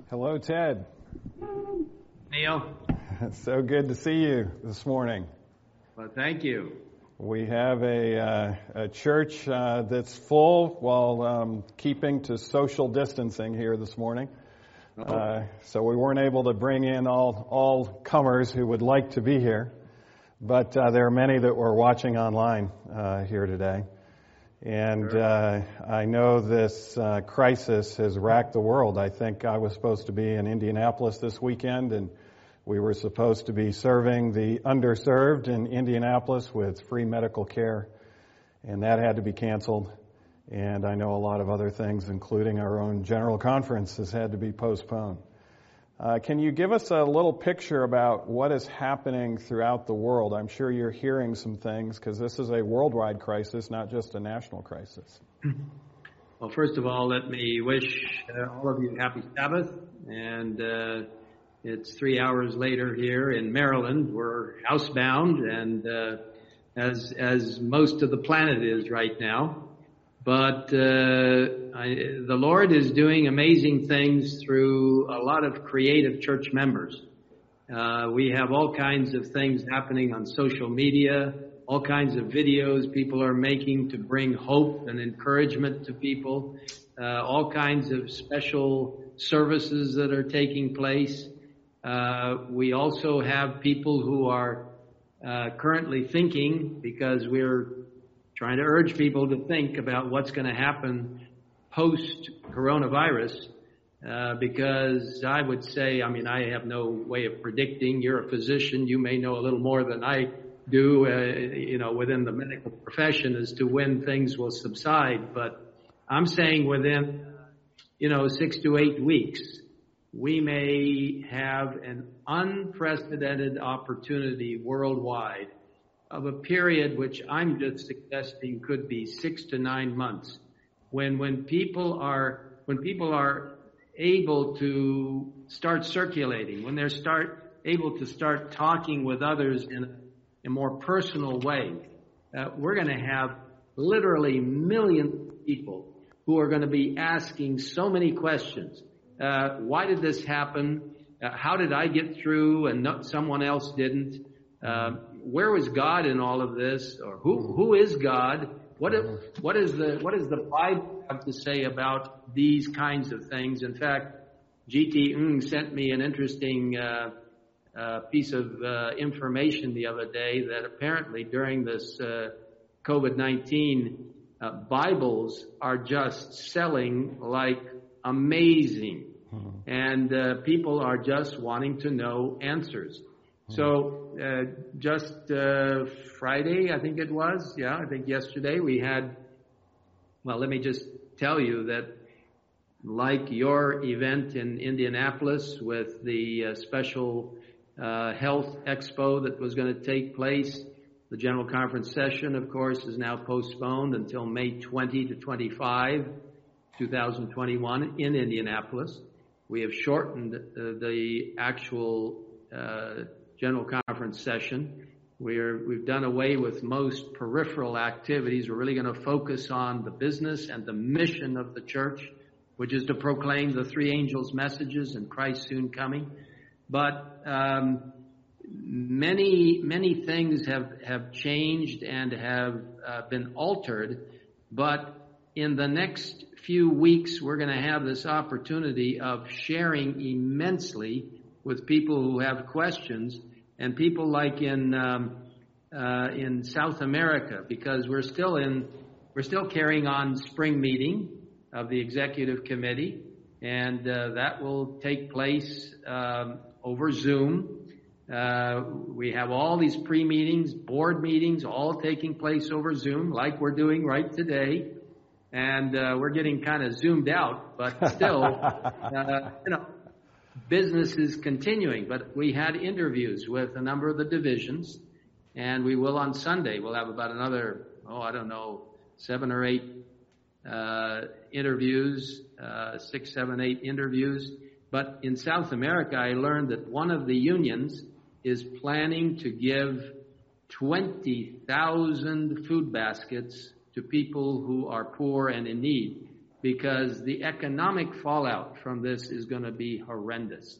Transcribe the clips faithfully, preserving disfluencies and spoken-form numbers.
Hello, Ted. Neil. It's so good to see you this morning. Well, thank you. We have a, uh, a church uh, that's full while um, keeping to social distancing here this morning. Uh, so we weren't able to bring in all, all comers who would like to be here. But uh, there are many that were watching online uh, here today. And uh, I know this uh, crisis has racked the world. I think I was supposed to be in Indianapolis this weekend, and we were supposed to be serving the underserved in Indianapolis with free medical care, and that had to be canceled. And I know a lot of other things, including our own general conference, has had to be postponed. Uh, can you give us a little picture about what is happening throughout the world? I'm sure you're hearing some things because this is a worldwide crisis, not just a national crisis. Well, first of all, let me wish uh, all of you happy Sabbath. And uh, it's three hours later here in Maryland. We're housebound, and uh, as as most of the planet is right now. But uh, I, the Lord is doing amazing things through a lot of creative church members. Uh, we have all kinds of things happening on social media, all kinds of videos people are making to bring hope and encouragement to people, uh, all kinds of special services that are taking place. Uh, we also have people who are uh, currently thinking, because we're trying to urge people to think about what's going to happen post-coronavirus, uh, because I would say, I mean, I have no way of predicting. You're a physician. You may know a little more than I do, uh, you know, within the medical profession as to when things will subside. But I'm saying within, you know, six to eight weeks, we may have an unprecedented opportunity worldwide of a period which I'm just suggesting could be six to nine months, when when people are when people are able to start circulating, when they're start able to start talking with others in a, a more personal way. Uh, we're going to have literally millions of people who are going to be asking so many questions. Uh, why did this happen? Uh, how did I get through and no, someone else didn't? Uh, where was God in all of this? Or who, who is God? What, what is the, what does the Bible have to say about these kinds of things? In fact, G T Ng sent me an interesting, uh, uh, piece of, uh, information the other day that apparently during this, uh, COVID nineteen, uh, Bibles are just selling like amazing. And, uh, people are just wanting to know answers. So, uh, just, uh, Friday, I think it was, yeah, I think yesterday we had, well, let me just tell you that like your event in Indianapolis with the uh, special, uh, health expo that was going to take place, the general conference session, of course, is now postponed until May twentieth to twenty-fifth, twenty twenty-one in Indianapolis. We have shortened uh, the actual, uh, general conference session. We're, we've done away with most peripheral activities. We're really going to focus on the business and the mission of the church, which is to proclaim the three angels' messages and Christ soon coming. But um, many, many things have, have changed and have uh, been altered. But in the next few weeks, we're going to have this opportunity of sharing immensely with people who have questions. And people like in um, uh, in South America, because we're still in we're still carrying on spring meeting of the executive committee, and uh, that will take place um, over Zoom. Uh, we have all these pre-meetings, board meetings, all taking place over Zoom, like we're doing right today. And uh, we're getting kind of zoomed out, but still, uh, you know. Business is continuing, but we had interviews with a number of the divisions, and we will on Sunday. We'll have about another, oh, I don't know, seven or eight uh, interviews, uh, six, seven, eight interviews. But in South America, I learned that one of the unions is planning to give twenty thousand food baskets to people who are poor and in need. because the economic fallout from this is going to be horrendous.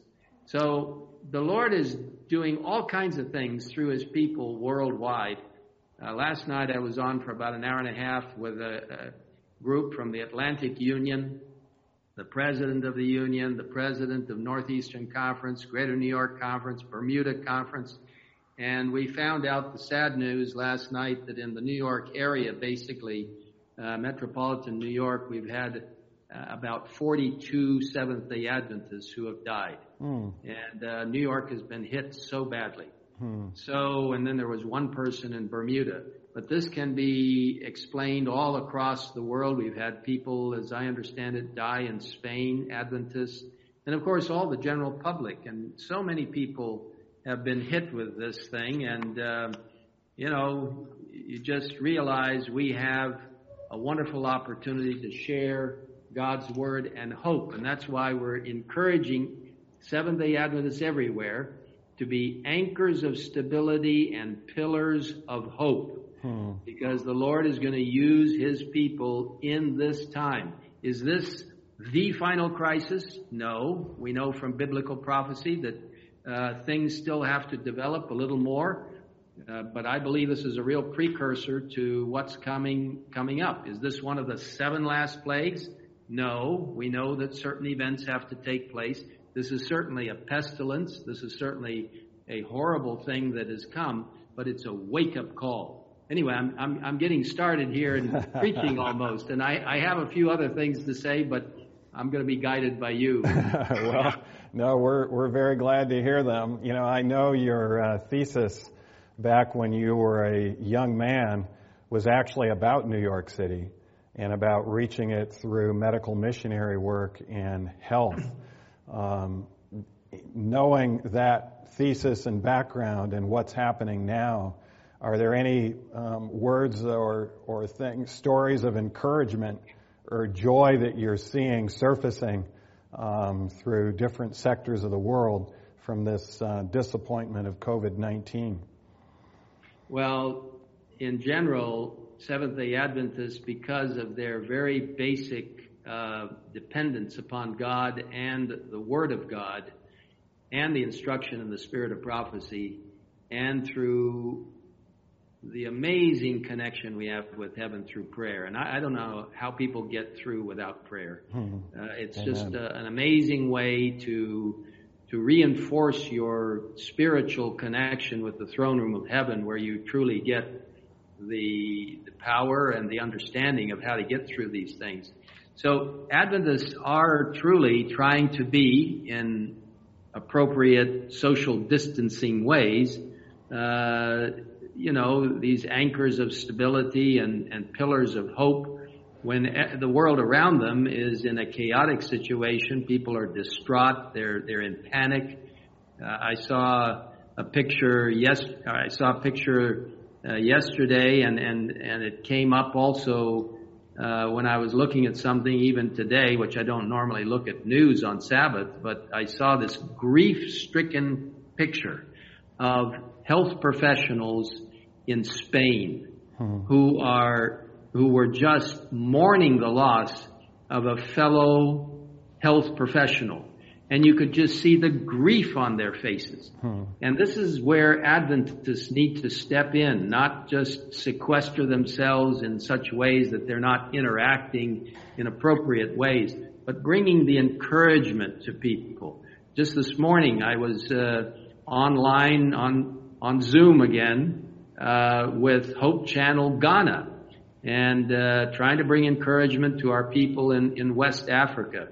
So the Lord is doing all kinds of things through his people worldwide. Uh, last night I was on for about an hour and a half with a, a group from the Atlantic Union, the president of the union, the president of Northeastern Conference, Greater New York Conference, Bermuda Conference. And we found out the sad news last night that in the New York area, basically, uh, metropolitan New York, we've had uh, about forty-two Seventh-day Adventists who have died. Mm. And uh, New York has been hit so badly. Mm. So, and then there was one person in Bermuda. But this can be explained all across the world. We've had people, as I understand it, die in Spain, Adventists, and of course all the general public. And so many people have been hit with this thing. And, uh, you know, you just realize we have a wonderful opportunity to share God's word and hope. And that's why we're encouraging Seventh-day Adventists everywhere to be anchors of stability and pillars of hope. Hmm. Because the Lord is going to use his people in this time. Is this the final crisis? No. We know from biblical prophecy that uh, things still have to develop a little more. Uh, but I believe this is a real precursor to what's coming coming up. Is this one of the seven last plagues? No. We know that certain events have to take place. This is certainly a pestilence. This is certainly a horrible thing that has come, but it's a wake-up call. Anyway, I'm, I'm, I'm getting started here and preaching almost, and I, I have a few other things to say, but I'm going to be guided by you. Well, no, we're we're very glad to hear them. You know, I know your uh, thesis back when you were a young man was actually about New York City and about reaching it through medical missionary work and health. Um, knowing that thesis and background and what's happening now, are there any um, words or or things, stories of encouragement or joy that you're seeing surfacing um, through different sectors of the world from this uh, disappointment of covid nineteen? Well, in general, Seventh-day Adventists, because of their very basic uh, dependence upon God and the Word of God and the instruction in the spirit of prophecy, and through the amazing connection we have with heaven through prayer. And I, I don't know how people get through without prayer. Hmm. Uh, it's Amen. just uh, an amazing way to to reinforce your spiritual connection with the throne room of heaven, where you truly get the, the power and the understanding of how to get through these things. So Adventists are truly trying to be, in appropriate social distancing ways, uh, you know, these anchors of stability and, and pillars of hope when the world around them is in a chaotic situation. People are distraught. They're, they're in panic. Uh, I saw a picture, yes, I saw a picture uh, yesterday and, and, and it came up also uh, when I was looking at something even today, which I don't normally look at news on Sabbath, but I saw this grief-stricken picture of health professionals in Spain hmm. who are who were just mourning the loss of a fellow health professional. And you could just see the grief on their faces. Hmm. And this is where Adventists need to step in, not just sequester themselves in such ways that they're not interacting in appropriate ways, but bringing the encouragement to people. Just this morning, I was uh, online on on Zoom again uh, with Hope Channel Ghana, and uh, trying to bring encouragement to our people in, in West Africa.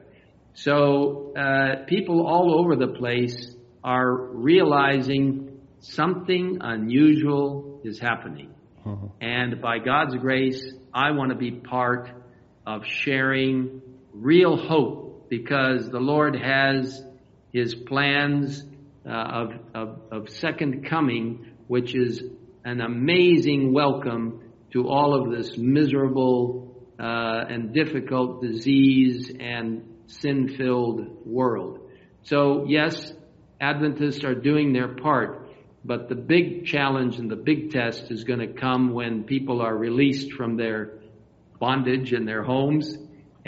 So uh, people all over the place are realizing something unusual is happening. Mm-hmm. And by God's grace, I want to be part of sharing real hope, because the Lord has his plans uh, of, of, of second coming, which is an amazing welcome to all of this miserable uh, and difficult disease and sin-filled world. So yes, Adventists are doing their part, but the big challenge and the big test is going to come when people are released from their bondage in their homes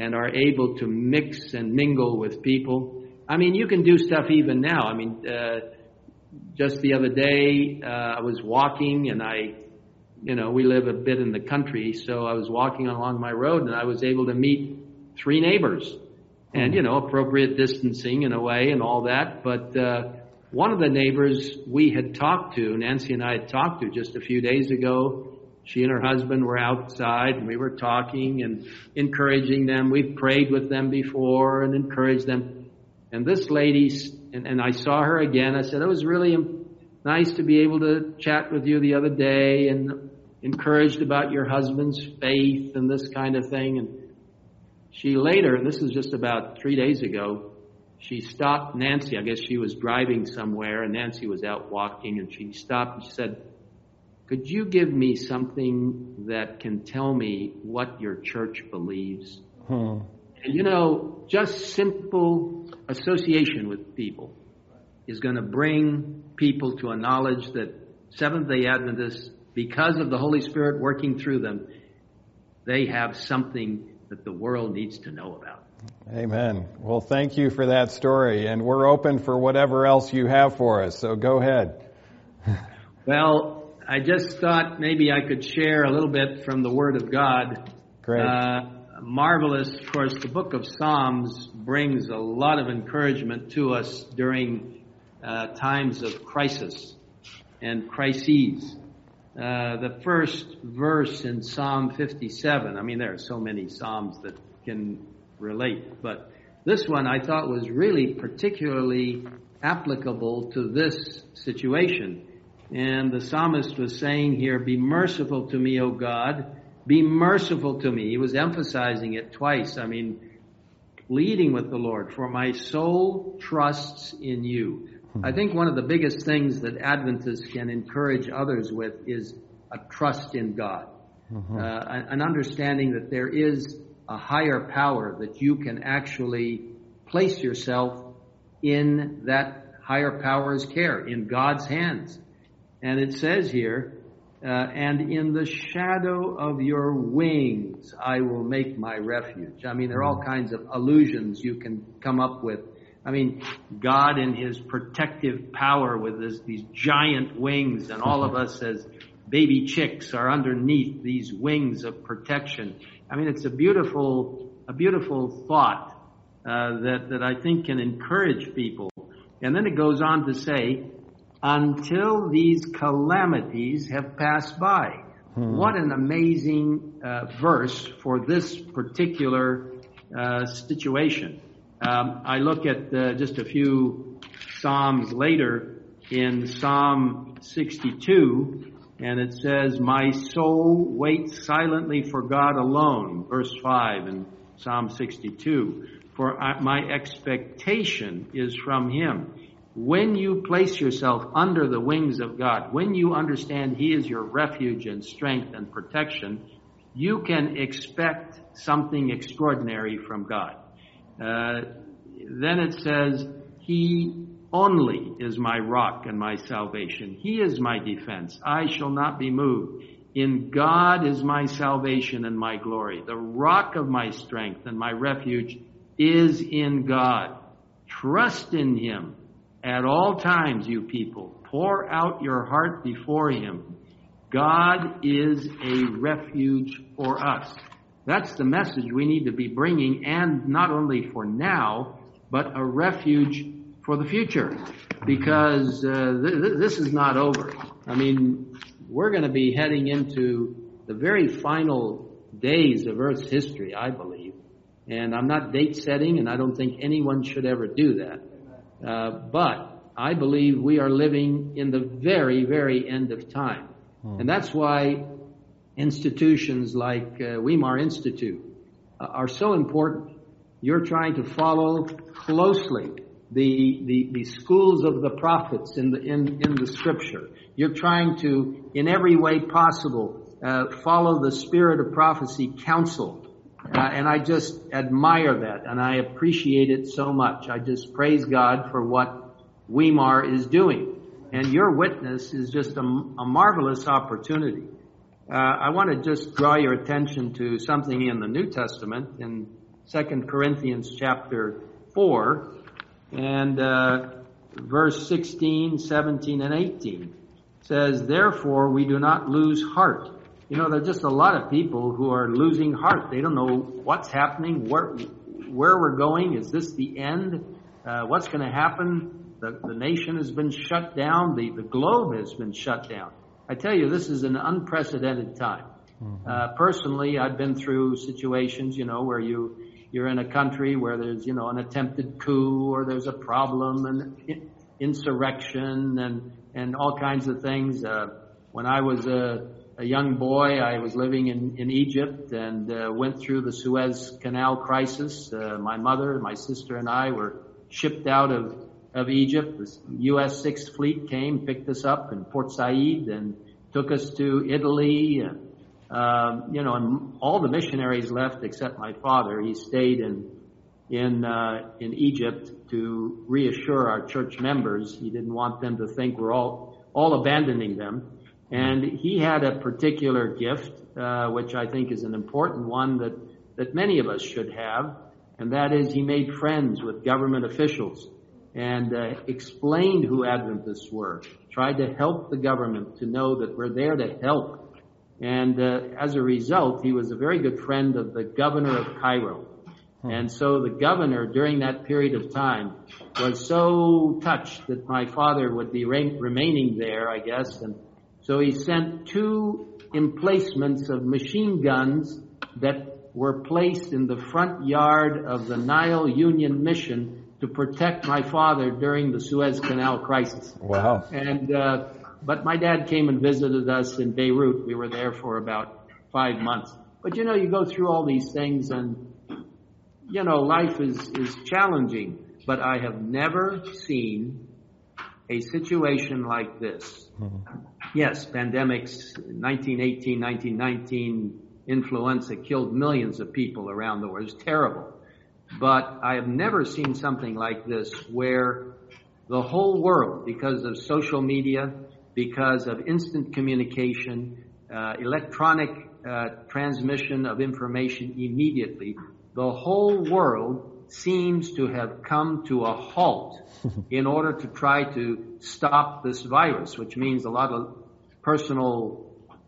and are able to mix and mingle with people. I mean, you can do stuff even now. I mean, uh, just the other day, uh, I was walking and I, you know, we live a bit in the country, so I was walking along my road and I was able to meet three neighbors and, you know, appropriate distancing in a way and all that. But, uh, one of the neighbors we had talked to, Nancy and I had talked to just a few days ago, she and her husband were outside and we were talking and encouraging them. We've prayed with them before and encouraged them. And this lady, and, and I saw her again. I said, it was really nice to be able to chat with you the other day and encouraged about your husband's faith and this kind of thing. And she later, and this is just about three days ago, she stopped Nancy. I guess she was driving somewhere and Nancy was out walking and she stopped and she said, could you give me something that can tell me what your church believes? Hmm. And you know, just simple association with people is going to bring people to a knowledge that Seventh-day Adventists, because of the Holy Spirit working through them, they have something that the world needs to know about. Amen. Well, thank you for that story, and we're open for whatever else you have for us, so go ahead. Well, I just thought maybe I could share a little bit from the Word of God. Great. Uh, marvelous, of course, the book of Psalms brings a lot of encouragement to us during uh, times of crisis and crises. Uh, the first verse in Psalm fifty-seven, I mean, there are so many Psalms that can relate, but this one I thought was really particularly applicable to this situation. And the psalmist was saying here, be merciful to me, O God, be merciful to me. He was emphasizing it twice. I mean, pleading with the Lord, for my soul trusts in you. I think one of the biggest things that Adventists can encourage others with is a trust in God, mm-hmm. uh, an understanding that there is a higher power, that you can actually place yourself in that higher power's care, in God's hands. And it says here, uh, and in the shadow of your wings I will make my refuge. I mean, there are all kinds of allusions you can come up with. I mean, God in his protective power with this, these giant wings, and all of us as baby chicks are underneath these wings of protection. I mean, it's a beautiful, a beautiful thought uh, that that I think can encourage people. And then it goes on to say, until these calamities have passed by. Hmm. What an amazing uh, verse for this particular uh, situation. Um, I look at uh, just a few Psalms later in Psalm sixty-two. And it says, my soul waits silently for God alone, verse five in Psalm sixty-two. For my expectation is from him. When you place yourself under the wings of God, when you understand he is your refuge and strength and protection, you can expect something extraordinary from God. Uh, then it says, he only is my rock and my salvation. He is my defense. I shall not be moved. In God is my salvation and my glory. The rock of my strength and my refuge is in God. Trust in him at all times, you people. Pour out your heart before him. God is a refuge for us. That's the message we need to be bringing, and not only for now, but a refuge for the future, because uh, th- this is not over. I mean, we're going to be heading into the very final days of Earth's history, I believe. And I'm not date setting, and I don't think anyone should ever do that. Uh, but I believe we are living in the very, very end of time. Hmm. And that's why institutions like uh, Weimar Institute uh, are so important. You're trying to follow closely the, the, the schools of the prophets in the, in, in the scripture. You're trying to, in every way possible, uh, follow the spirit of prophecy counsel. Uh, and I just admire that, and I appreciate it so much. I just praise God for what Weimar is doing. And your witness is just a, a marvelous opportunity. Uh, I want to just draw your attention to something in the New Testament in Second Corinthians chapter four and uh, verse sixteen, seventeen, and eighteen. It says, therefore we do not lose heart. You know, there are just a lot of people who are losing heart. They don't know what's happening, where where we're going. Is this the end? Uh, what's going to happen? The, the nation has been shut down. The, the globe has been shut down. I tell you, this is an unprecedented time. Mm-hmm. Uh, personally, I've been through situations, you know, where you, you're in a country where there's, you know, an attempted coup or there's a problem and insurrection and, and all kinds of things. Uh, when I was a, a young boy, I was living in, in Egypt and uh, went through the Suez Canal crisis. Uh, my mother, my sister, and I were shipped out of, of Egypt. The U S Sixth Fleet came, picked us up in Port Said and took us to Italy. And, uh, you know, and all the missionaries left except my father. He stayed in in uh, in Egypt to reassure our church members. He didn't want them to think we're all all abandoning them. And he had a particular gift, uh, which I think is an important one that, that many of us should have, and that is he made friends with government officials and uh, explained who Adventists were, tried to help the government to know that we're there to help. And uh, as a result, he was a very good friend of the governor of Cairo. And so the governor, during that period of time, was so touched that my father would be re- remaining there, I guess, and so he sent two emplacements of machine guns that were placed in the front yard of the Nile Union Mission to protect my father during the Suez Canal crisis. Wow. And, uh, but my dad came and visited us in Beirut. We were there for about five months. But you know, you go through all these things and, you know, life is, is challenging. But I have never seen a situation like this. Mm-hmm. Yes, pandemics, nineteen eighteen, nineteen nineteen, influenza killed millions of people around the world. It was terrible. But I have never seen something like this where the whole world, because of social media, because of instant communication, uh, electronic uh, transmission of information immediately, the whole world seems to have come to a halt in order to try to stop this virus, which means a lot of personal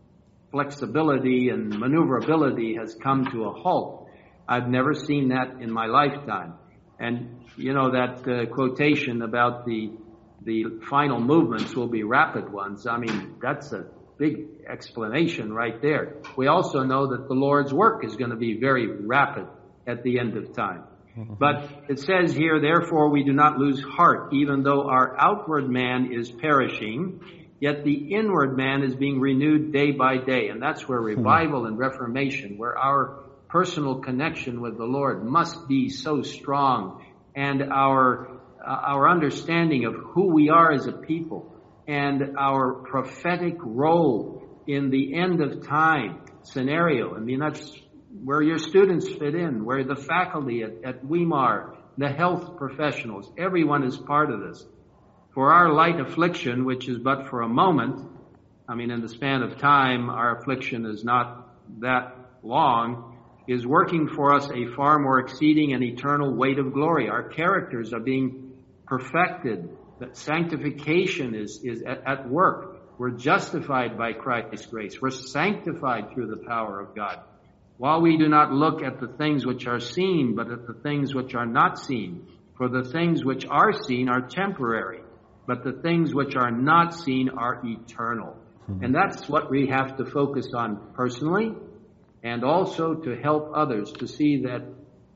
flexibility and maneuverability has come to a halt. I've never seen that in my lifetime. And, you know, that uh, quotation about the the final movements will be rapid ones, I mean, that's a big explanation right there. We also know that the Lord's work is going to be very rapid at the end of time. But it says here, therefore we do not lose heart, even though our outward man is perishing, yet the inward man is being renewed day by day. And that's where revival and reformation, where our personal connection with the Lord must be so strong, and our uh, our understanding of who we are as a people and our prophetic role in the end of time scenario. I mean, that's where your students fit in, where the faculty at, at Weimar, the health professionals, everyone is part of this. For our light affliction, which is but for a moment, I mean, in the span of time, our affliction is not that long, is working for us a far more exceeding and eternal weight of glory. Our characters are being perfected. That sanctification is, is at, at work. We're justified by Christ's grace. We're sanctified through the power of God. While we do not look at the things which are seen, but at the things which are not seen. For the things which are seen are temporary, but the things which are not seen are eternal. Mm-hmm. And that's what we have to focus on personally, and also to help others to see that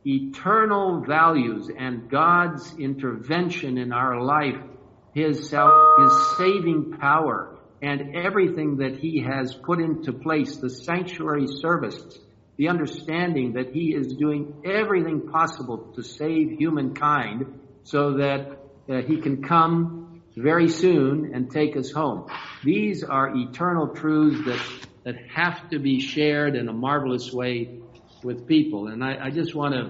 eternal values and God's intervention in our life, His, His saving power, and everything that He has put into place, the sanctuary service, the understanding that He is doing everything possible to save humankind so that uh, He can come very soon and take us home. These are eternal truths that, that have to be shared in a marvelous way with people. And I, I just want to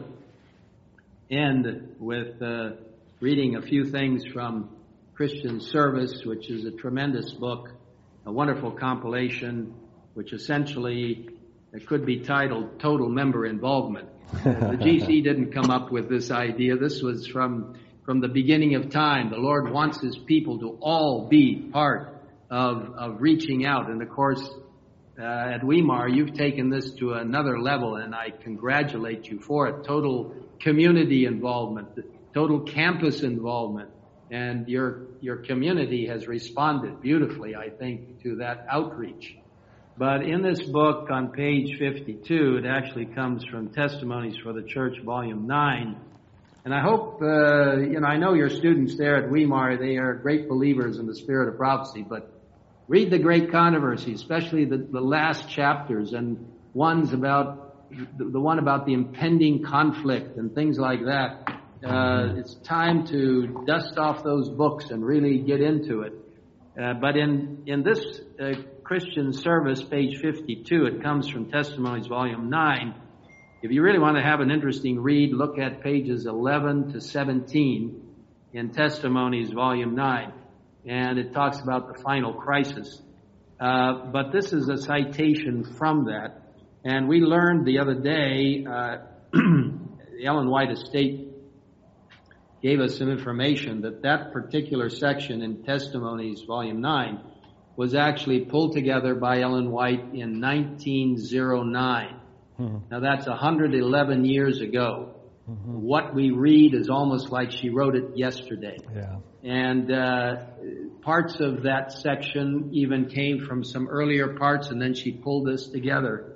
end with uh, reading a few things from Christian Service, which is a tremendous book, a wonderful compilation, which essentially it could be titled Total Member Involvement. Uh, the G C didn't come up with this idea. This was from from the beginning of time. The Lord wants His people to all be part of of reaching out. And of course, uh, at Weimar, you've taken this to another level, and I congratulate you for it. Total community involvement, total campus involvement, and your your community has responded beautifully, I think, to that outreach. But in this book on page fifty-two, it actually comes from Testimonies for the Church, volume nine. And I hope, uh, you know, I know your students there at Weimar, they are great believers in the spirit of prophecy, but read the Great Controversy, especially the, the last chapters and ones about, the, the one about the impending conflict and things like that. Uh, it's time to dust off those books and really get into it. Uh, but in, in this, uh, Christian Service, page fifty-two, it comes from Testimonies, volume nine. If you really want to have an interesting read, look at pages eleven to seventeen in Testimonies, volume nine. And it talks about the final crisis. Uh, but this is a citation from that. And we learned the other day, uh, the Ellen White Estate gave us some information that that particular section in Testimonies, volume nine, was actually pulled together by Ellen White in nineteen oh nine. Mm-hmm. Now that's one hundred eleven years ago. Mm-hmm. What we read is almost like she wrote it yesterday. Yeah. And uh, parts of that section even came from some earlier parts, and then she pulled this together.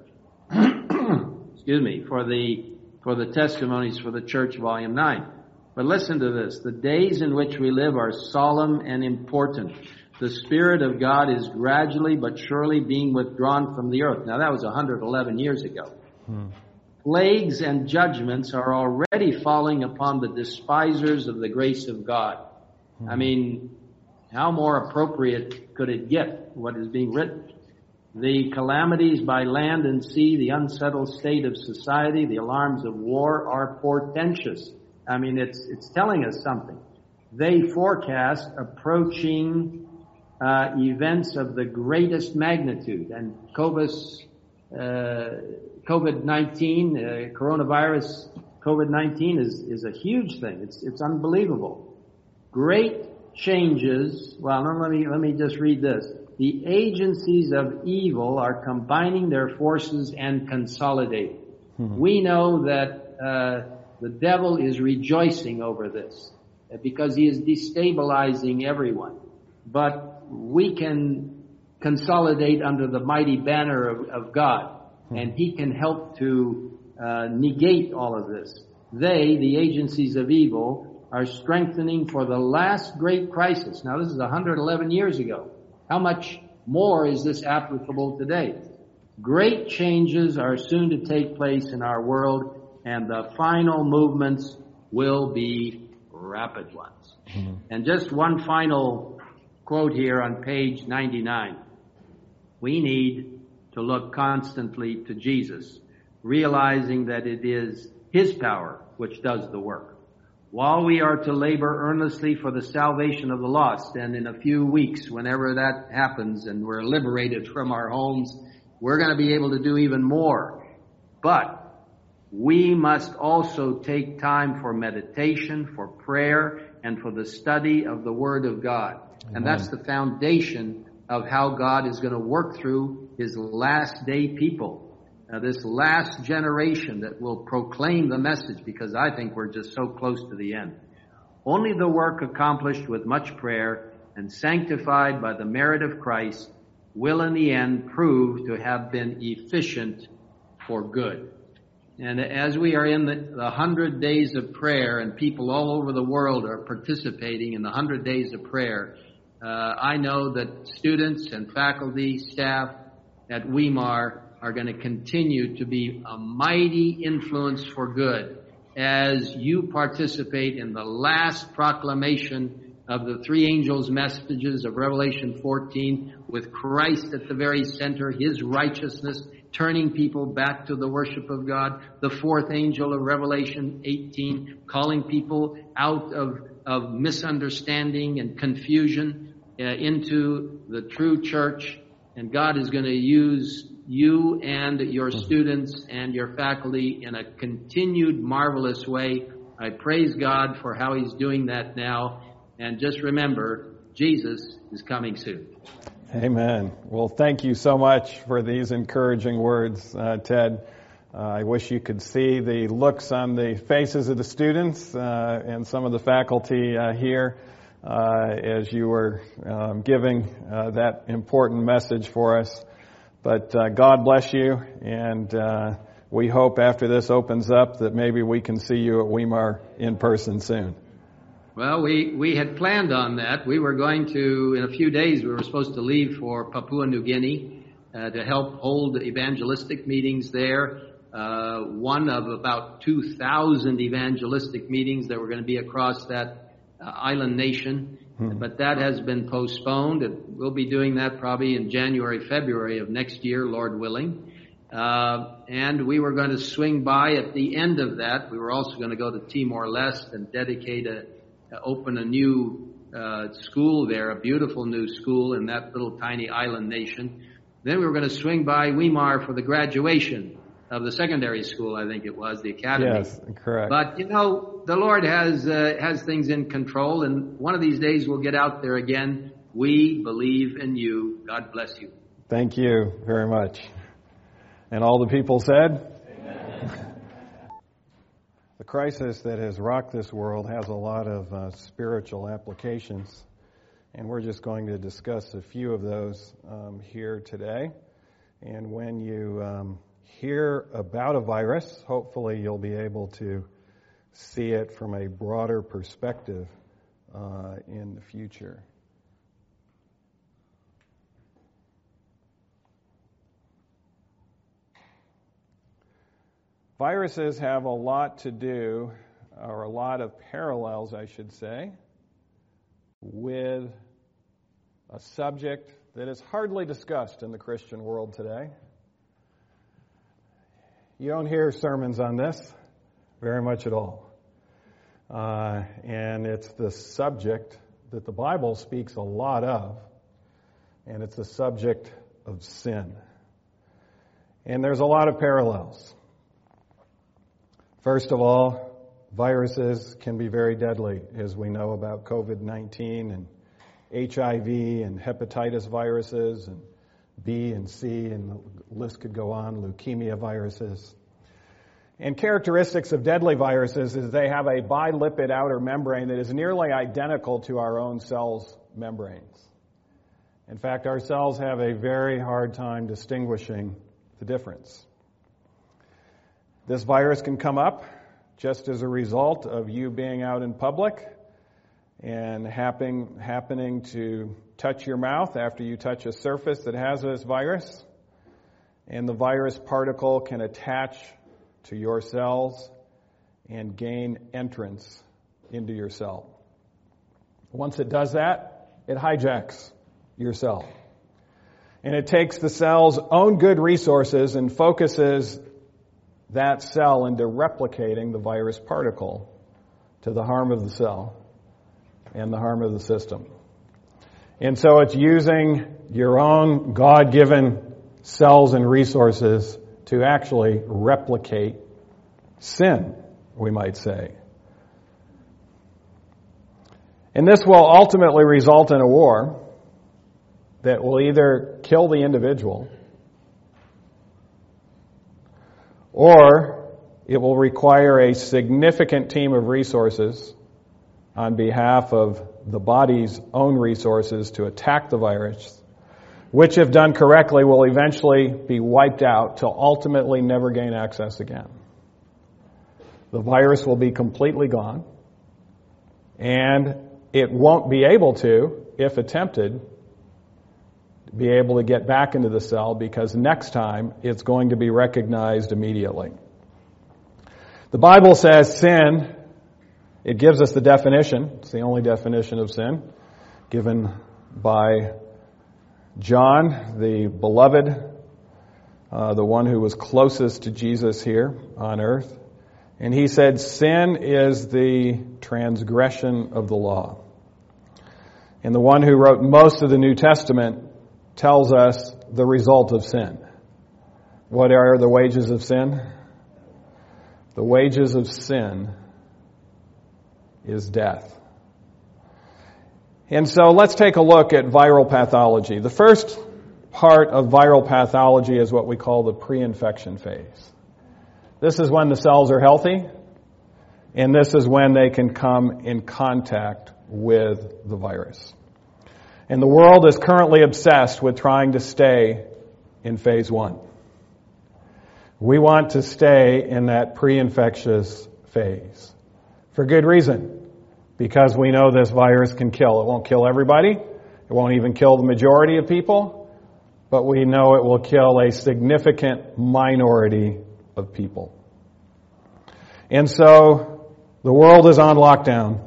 Excuse me, for the for the Testimonies for the Church, volume nine. But listen to this. The days in which we live are solemn and important. The Spirit of God is gradually but surely being withdrawn from the earth. Now that was one hundred eleven years ago. Hmm. Plagues and judgments are already falling upon the despisers of the grace of God. Hmm. I mean, how more appropriate could it get, what is being written? The calamities by land and sea, the unsettled state of society, the alarms of war are portentous. I mean, it's it's telling us something. They forecast approaching uh, events of the greatest magnitude. And COVID nineteen, uh, coronavirus COVID nineteen is, is a huge thing. It's it's unbelievable. Great changes. Well, let me let me just read this. The agencies of evil are combining their forces and consolidating. Mm-hmm. We know that uh, the devil is rejoicing over this because he is destabilizing everyone. But we can consolidate under the mighty banner of, of God, and He can help to uh, negate all of this. They, the agencies of evil, are strengthening for the last great crisis. Now, this is one hundred eleven years ago. How much more is this applicable today? Great changes are soon to take place in our world, and the final movements will be rapid ones. Mm-hmm. And just one final quote here on page ninety-nine. We need to look constantly to Jesus, realizing that it is His power which does the work. While we are to labor earnestly for the salvation of the lost, and in a few weeks, whenever that happens and we're liberated from our homes, we're going to be able to do even more. But we must also take time for meditation, for prayer, and for the study of the Word of God. Amen. And that's the foundation of how God is going to work through His last day people. Now, this last generation that will proclaim the message, because I think we're just so close to the end. Only the work accomplished with much prayer and sanctified by the merit of Christ will in the end prove to have been efficient for good. And as we are in the, the hundred days of prayer, and people all over the world are participating in the hundred days of prayer, uh, I know that students and faculty, staff at Weimar are going to continue to be a mighty influence for good as you participate in the last proclamation of the three angels' messages of Revelation fourteen, with Christ at the very center, His righteousness, turning people back to the worship of God. The fourth angel of Revelation eighteen, calling people out of, of misunderstanding and confusion uh, into the true church. and God is going to use you and your students and your faculty in a continued marvelous way. I praise God for how He's doing that now. And just remember, Jesus is coming soon. Amen. Well, thank you so much for these encouraging words, uh, Ted. Uh, I wish you could see the looks on the faces of the students uh, and some of the faculty uh, here uh, as you were um, giving uh, that important message for us. But uh, God bless you, and uh, we hope after this opens up that maybe we can see you at Weimar in person soon. Well, we, we had planned on that. We were going to, in a few days, we were supposed to leave for Papua New Guinea uh, to help hold evangelistic meetings there. Uh, one of about two thousand evangelistic meetings that were going to be across that uh, island nation. Hmm. But that has been postponed. It, we'll be doing that probably in January, February of next year, Lord willing. Uh, and we were going to swing by at the end of that. We were also going to go to Timor-Leste and dedicate a, uh, open a new uh, school there, a beautiful new school in that little tiny island nation. Then we were going to swing by Weimar for the graduation of the secondary school, I think it was, the academy. Yes, correct. But, you know, the Lord has uh, has things in control, and one of these days we'll get out there again. We believe in you. God bless you. Thank you very much. And all the people said? Amen. The crisis that has rocked this world has a lot of uh, spiritual applications, and we're just going to discuss a few of those um, here today. And when you um, hear about a virus, hopefully you'll be able to see it from a broader perspective uh, in the future. Viruses have a lot to do, or a lot of parallels, I should say, with a subject that is hardly discussed in the Christian world today. You don't hear sermons on this very much at all. Uh, and it's the subject that the Bible speaks a lot of, and it's the subject of sin. And there's a lot of parallels. First of all, viruses can be very deadly, as we know about covid nineteen and H I V and hepatitis viruses and B and C, and the list could go on, leukemia viruses. And characteristics of deadly viruses is they have a bilipid outer membrane that is nearly identical to our own cells' membranes. In fact, our cells have a very hard time distinguishing the difference. This virus can come up just as a result of you being out in public and happen, happening to touch your mouth after you touch a surface that has this virus. And the virus particle can attach to your cells and gain entrance into your cell. Once it does that, it hijacks your cell. And it takes the cell's own good resources and focuses that cell into replicating the virus particle to the harm of the cell and the harm of the system. And so it's using your own God-given cells and resources to actually replicate sin, we might say. And this will ultimately result in a war that will either kill the individual or it will require a significant team of resources on behalf of the body's own resources to attack the virus, which, if done correctly, will eventually be wiped out to ultimately never gain access again. The virus will be completely gone, and it won't be able to, if attempted, be able to get back into the cell because next time it's going to be recognized immediately. The Bible says sin, it gives us the definition. It's the only definition of sin given by John, the beloved, uh, the one who was closest to Jesus here on earth. And he said, sin is the transgression of the law. And the one who wrote most of the New Testament tells us the result of sin. What are the wages of sin? The wages of sin is death. And so let's take a look at viral pathology. The first part of viral pathology is what we call the pre-infection phase. This is when the cells are healthy, and this is when they can come in contact with the virus. And the world is currently obsessed with trying to stay in phase one. We want to stay in that pre-infectious phase for good reason, because we know this virus can kill. It won't kill everybody. It won't even kill the majority of people, but we know it will kill a significant minority of people. And so the world is on lockdown,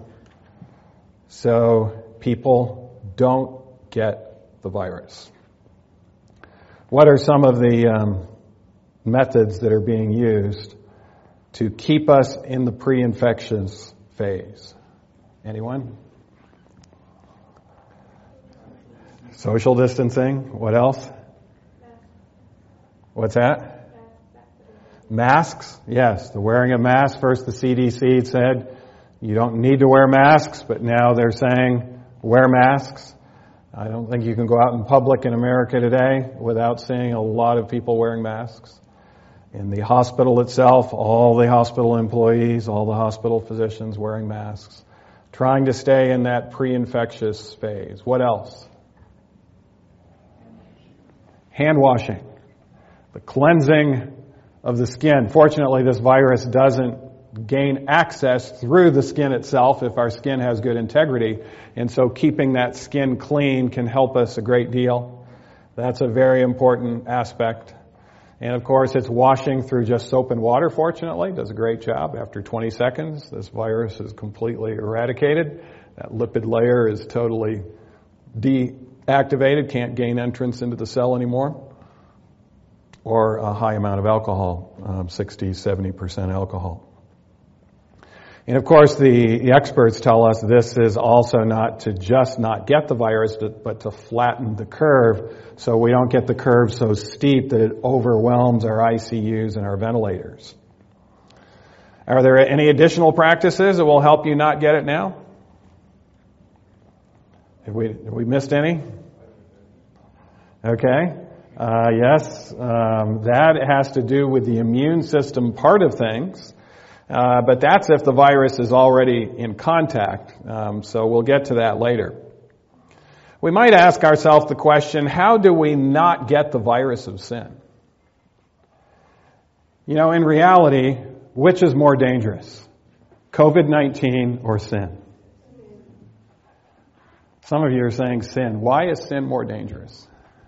so people don't get the virus. What are some of the um, methods that are being used to keep us in the pre-infectious phase? Anyone? Social distancing. What else? What's that? Masks. Yes, the wearing of masks. First the C D C said you don't need to wear masks, but now they're saying wear masks. I don't think you can go out in public in America today without seeing a lot of people wearing masks. In the hospital itself, all the hospital employees, all the hospital physicians wearing masks, trying to stay in that pre-infectious phase. What else? Hand washing, the cleansing of the skin. Fortunately, this virus doesn't gain access through the skin itself if our skin has good integrity, and so keeping that skin clean can help us a great deal. That's a very important aspect. And of course, it's washing through just soap and water, fortunately. Does a great job. After twenty seconds, this virus is completely eradicated. That lipid layer is totally deactivated, can't gain entrance into the cell anymore. Or a high amount of alcohol, um, sixty, seventy percent alcohol. And of course, the, the experts tell us this is also not to just not get the virus, but, but to flatten the curve so we don't get the curve so steep that it overwhelms our I C Us and our ventilators. Are there any additional practices that will help you not get it now? Have we, have we missed any? Okay. Uh, yes, um, that has to do with the immune system part of things. Uh, but that's if the virus is already in contact. Um, so we'll get to that later. We might ask ourselves the question, how do we not get the virus of sin? You know, in reality, which is more dangerous? covid nineteen or sin? Some of you are saying sin. Why is sin more dangerous?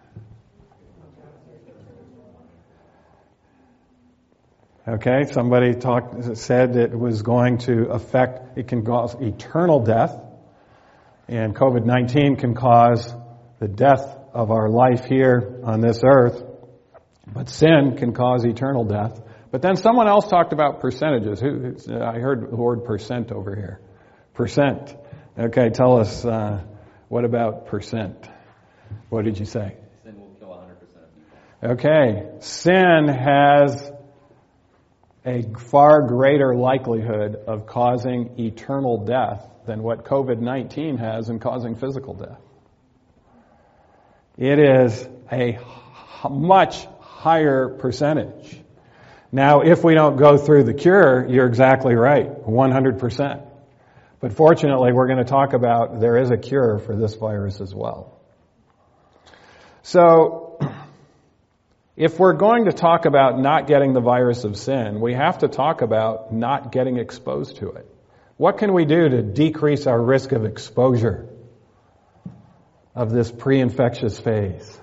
Okay, somebody talked, said it was going to affect, it can cause eternal death, and covid nineteen can cause the death of our life here on this earth, but sin can cause eternal death. But then someone else talked about percentages. Who, I heard the word percent over here. Percent. Okay, tell us, uh, what about percent? What did you say? Sin will kill one hundred percent of people. Okay, sin has a far greater likelihood of causing eternal death than what covid nineteen has in causing physical death. It is a much higher percentage. Now, if we don't go through the cure, you're exactly right, one hundred percent. But fortunately, we're going to talk about there is a cure for this virus as well. So, if we're going to talk about not getting the virus of sin, we have to talk about not getting exposed to it. What can we do to decrease our risk of exposure of this pre-infectious phase?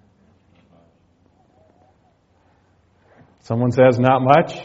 Someone says not much.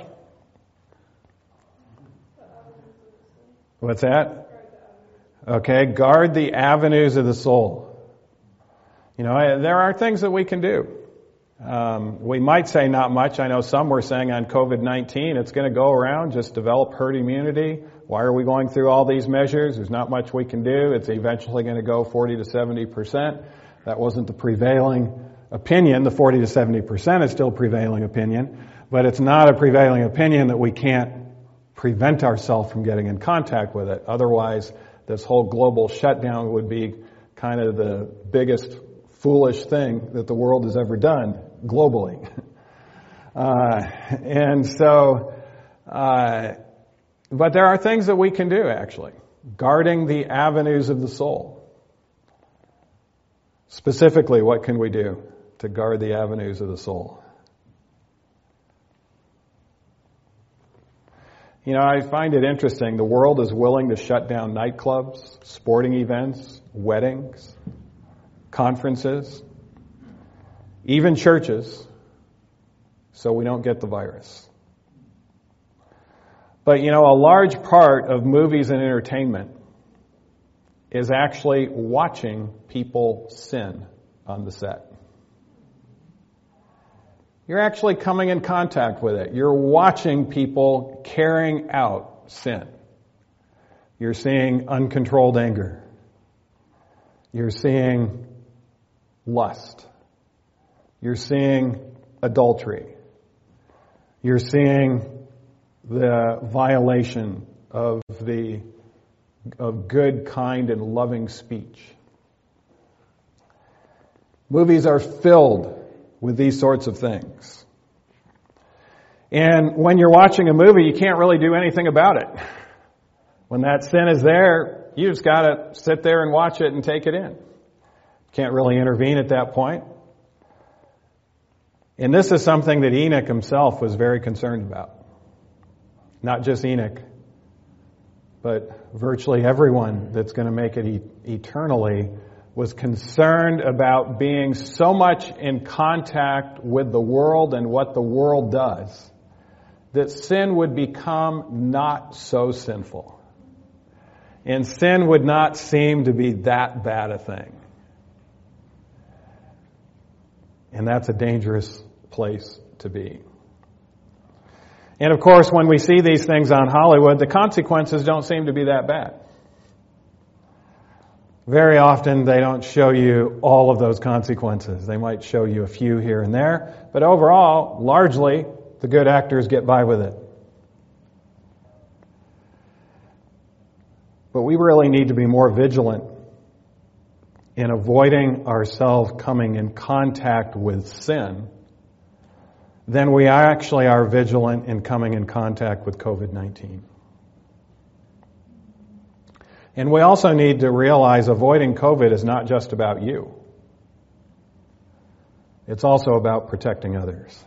What's that? Okay, guard the avenues of the soul. You know, there are things that we can do. Um, we might say not much. I know some were saying on covid nineteen, it's going to go around, just develop herd immunity. Why are we going through all these measures? There's not much we can do. It's eventually going to go forty to seventy percent. That wasn't the prevailing opinion, the forty to seventy percent is still prevailing opinion, but it's not a prevailing opinion that we can't prevent ourselves from getting in contact with it. Otherwise, this whole global shutdown would be kind of the biggest foolish thing that the world has ever done globally. Uh, and so, uh, but there are things that we can do, actually. Guarding the avenues of the soul. Specifically, what can we do to guard the avenues of the soul? You know, I find it interesting. The world is willing to shut down nightclubs, sporting events, weddings, conferences, even churches, so we don't get the virus. But, you know, a large part of movies and entertainment is actually watching people sin on the set. You're actually coming in contact with it. You're watching people carrying out sin. You're seeing uncontrolled anger. You're seeing lust. You're seeing adultery. You're seeing the violation of the of good, kind, and loving speech. Movies are filled with these sorts of things. And when you're watching a movie, you can't really do anything about it. When that sin is there, you just got to sit there and watch it and take it in. Can't really intervene at that point. And this is something that Enoch himself was very concerned about. Not just Enoch, but virtually everyone that's going to make it e- eternally was concerned about being so much in contact with the world and what the world does that sin would become not so sinful. And sin would not seem to be that bad a thing. And that's a dangerous place to be. And of course, when we see these things on Hollywood, the consequences don't seem to be that bad. Very often they don't show you all of those consequences. They might show you a few here and there, but overall, largely, the good actors get by with it. But we really need to be more vigilant in avoiding ourselves coming in contact with sin than we actually are vigilant in coming in contact with covid nineteen. And we also need to realize avoiding COVID is not just about you. It's also about protecting others.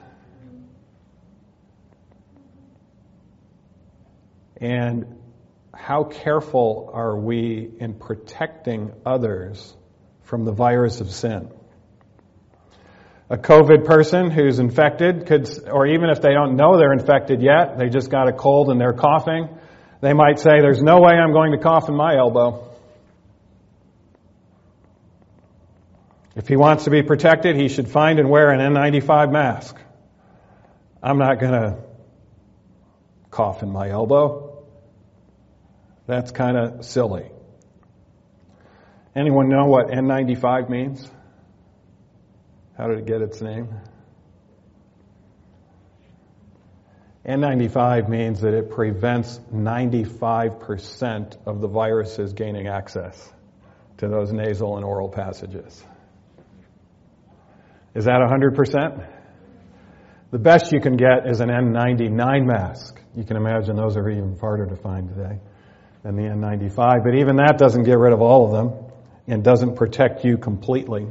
And how careful are we in protecting others from the virus of sin? A COVID person who's infected could, or even if they don't know they're infected yet, they just got a cold and they're coughing, they might say, there's no way I'm going to cough in my elbow. If he wants to be protected, he should find and wear an N ninety-five mask. I'm not going to cough in my elbow. That's kind of silly. Anyone know what N ninety-five means? How did it get its name? N ninety-five means that it prevents ninety-five percent of the viruses gaining access to those nasal and oral passages. Is that one hundred percent? The best you can get is an N ninety-nine mask. You can imagine those are even harder to find today than the N ninety-five. But even that doesn't get rid of all of them and doesn't protect you completely.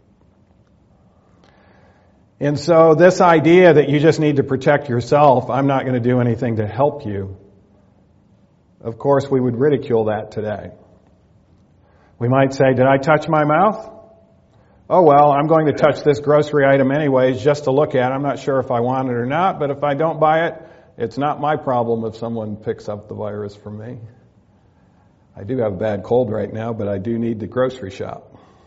And so this idea that you just need to protect yourself, I'm not going to do anything to help you, of course we would ridicule that today. We might say, did I touch my mouth? Oh well, I'm going to touch this grocery item anyways just to look at. I'm not sure if I want it or not, but if I don't buy it, it's not my problem if someone picks up the virus from me. I do have a bad cold right now, but I do need to grocery shop.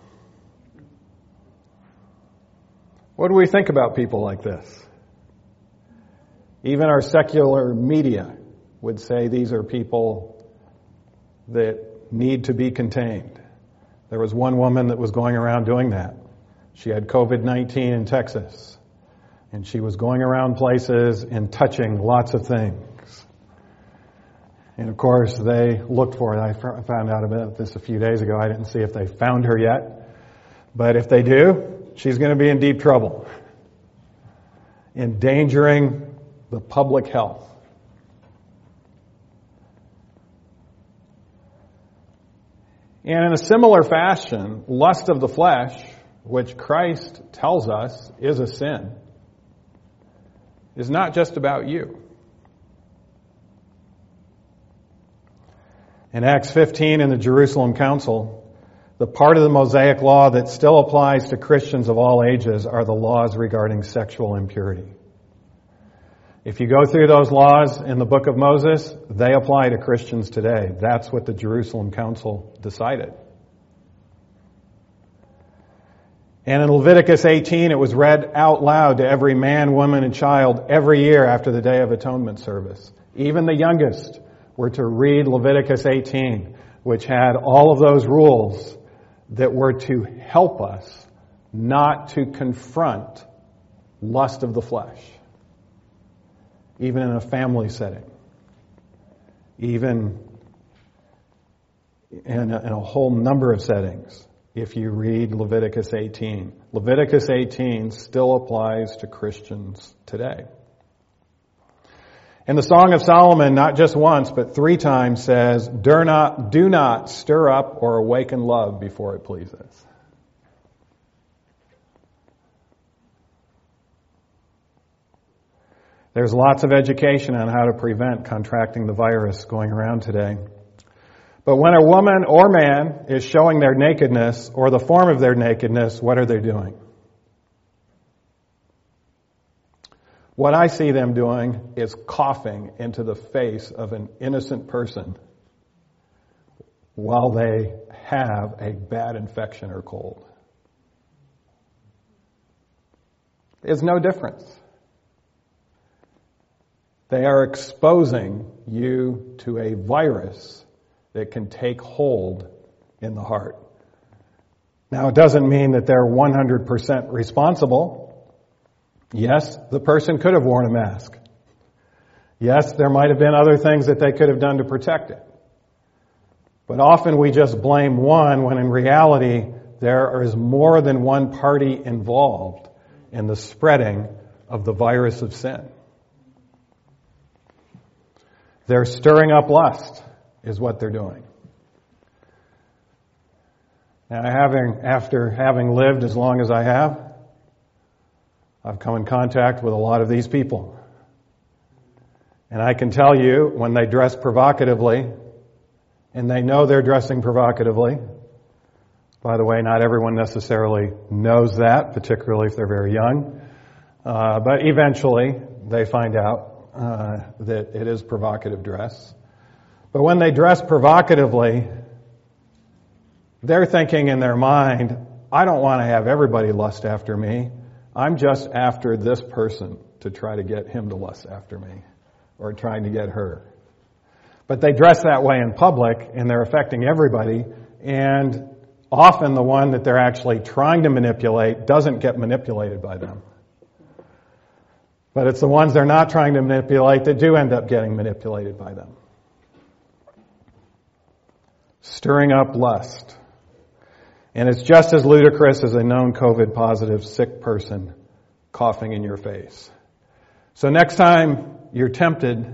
What do we think about people like this? Even our secular media would say these are people that need to be contained. There was one woman that was going around doing that. She had covid nineteen in Texas, and she was going around places and touching lots of things. And of course, they looked for her. I found out about this a few days ago. I didn't see if they found her yet. But if they do, she's going to be in deep trouble, endangering the public health. And in a similar fashion, lust of the flesh, which Christ tells us is a sin, is not just about you. In Acts fifteen in the Jerusalem Council, the part of the Mosaic law that still applies to Christians of all ages are the laws regarding sexual impurity. If you go through those laws in the book of Moses, they apply to Christians today. That's what the Jerusalem Council decided. And in Leviticus eighteen, it was read out loud to every man, woman, and child every year after the Day of Atonement service. Even the youngest were to read Leviticus eighteen, which had all of those rules that were to help us not to confront lust of the flesh, even in a family setting, even in a, in a whole number of settings. If you read Leviticus eighteen, Leviticus eighteen still applies to Christians today. And the Song of Solomon, not just once, but three times says, do not, do not stir up or awaken love before it pleases. There's lots of education on how to prevent contracting the virus going around today. But when a woman or man is showing their nakedness or the form of their nakedness, what are they doing? What I see them doing is coughing into the face of an innocent person while they have a bad infection or cold. There's no difference. They are exposing you to a virus that can take hold in the heart. Now, it doesn't mean that they're one hundred percent responsible. Yes, the person could have worn a mask. Yes, there might have been other things that they could have done to protect it. But often we just blame one when in reality there is more than one party involved in the spreading of the virus of sin. They're stirring up lust, is what they're doing. Now, having, after having lived as long as I have, I've come in contact with a lot of these people. And I can tell you, when they dress provocatively, and they know they're dressing provocatively, by the way, not everyone necessarily knows that, particularly if they're very young, uh, but eventually they find out uh, that it is provocative dress. But when they dress provocatively, they're thinking in their mind, I don't want to have everybody lust after me. I'm just after this person to try to get him to lust after me, or trying to get her. But they dress that way in public, and they're affecting everybody, and often the one that they're actually trying to manipulate doesn't get manipulated by them. But it's the ones they're not trying to manipulate that do end up getting manipulated by them. Stirring up lust. And it's just as ludicrous as a known COVID-positive sick person coughing in your face. So next time you're tempted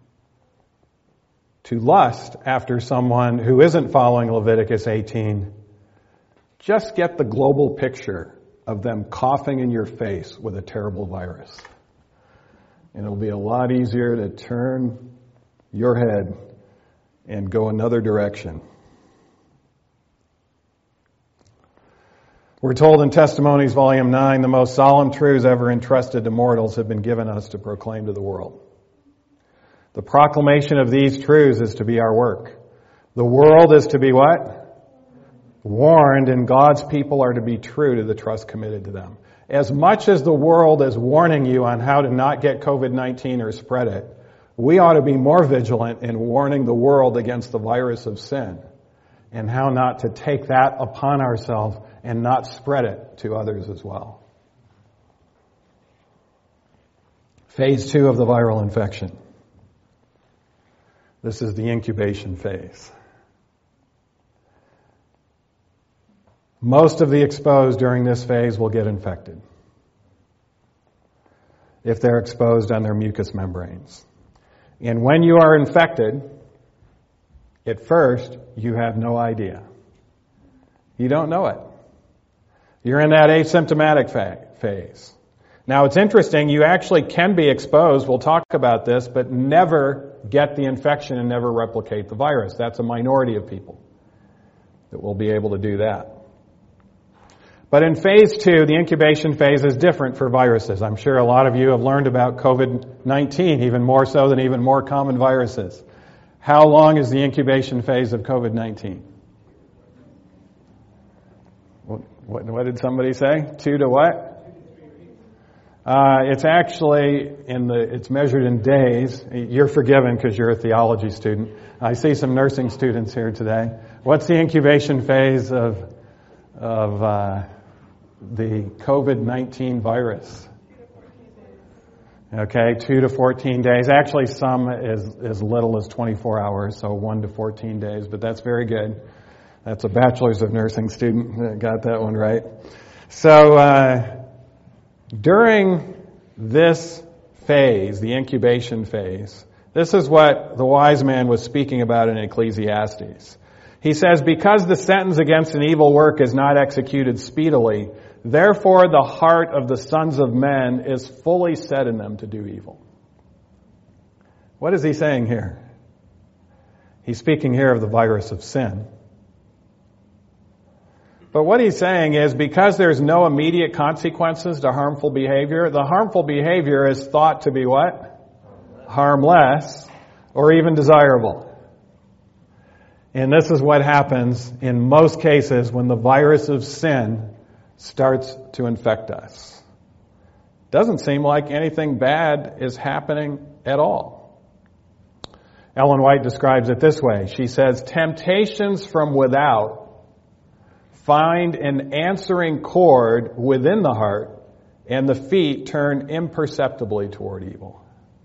to lust after someone who isn't following Leviticus eighteen, just get the global picture of them coughing in your face with a terrible virus. And it'll be a lot easier to turn your head and go another direction. We're told in Testimonies, Volume nine, the most solemn truths ever entrusted to mortals have been given us to proclaim to the world. The proclamation of these truths is to be our work. The world is to be what? Warned, and God's people are to be true to the trust committed to them. As much as the world is warning you on how to not get COVID nineteen or spread it, we ought to be more vigilant in warning the world against the virus of sin and how not to take that upon ourselves and not spread it to others as well. Phase two of the viral infection. This is the incubation phase. Most of the exposed during this phase will get infected if they're exposed on their mucous membranes. And when you are infected, at first, you have no idea. You don't know it. You're in that asymptomatic fa- phase. Now, it's interesting, you actually can be exposed, we'll talk about this, but never get the infection and never replicate the virus. That's a minority of people that will be able to do that. But in phase two, the incubation phase is different for viruses. I'm sure a lot of you have learned about covid nineteen, even more so than even more common viruses. How long is the incubation phase of covid nineteen? What, what, what did somebody say? Two to what? Uh, it's actually in the, it's measured in days. You're forgiven because you're a theology student. I see some nursing students here today. What's the incubation phase of, of, uh, the covid nineteen virus? Okay, two to fourteen days. Actually, some as, as little as twenty-four hours, so one to fourteen days, but that's very good. That's a bachelor's of nursing student that got that one right. So, uh, during this phase, the incubation phase, this is what the wise man was speaking about in Ecclesiastes. He says, because the sentence against an evil work is not executed speedily, therefore the heart of the sons of men is fully set in them to do evil. What is he saying here? He's speaking here of the virus of sin. But what he's saying is, because there's no immediate consequences to harmful behavior, the harmful behavior is thought to be what? Harmless, or even desirable. And this is what happens in most cases when the virus of sin starts to infect us. Doesn't seem like anything bad is happening at all. Ellen White describes it this way. She says, temptations from without find an answering chord within the heart, and the feet turn imperceptibly toward evil.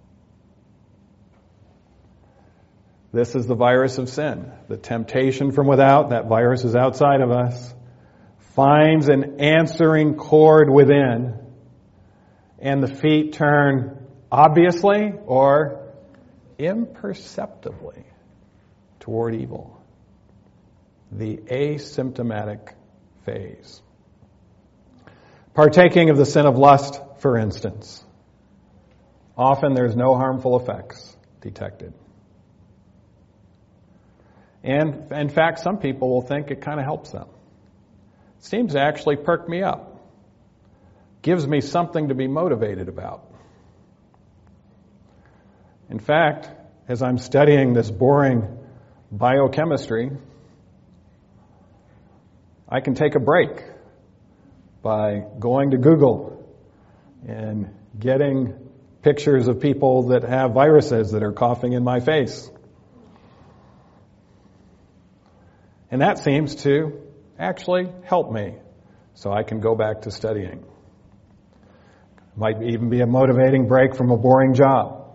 This is the virus of sin. The temptation from without, that virus is outside of us, finds an answering chord within, and the feet turn obviously or imperceptibly toward evil. The asymptomatic phase. Partaking of the sin of lust, for instance. Often there's no harmful effects detected. And in fact, some people will think it kind of helps them. It seems to actually perk me up. Gives me something to be motivated about. In fact, as I'm studying this boring biochemistry, I can take a break by going to Google and getting pictures of people that have viruses that are coughing in my face. And that seems to actually help me so I can go back to studying. Might even be a motivating break from a boring job.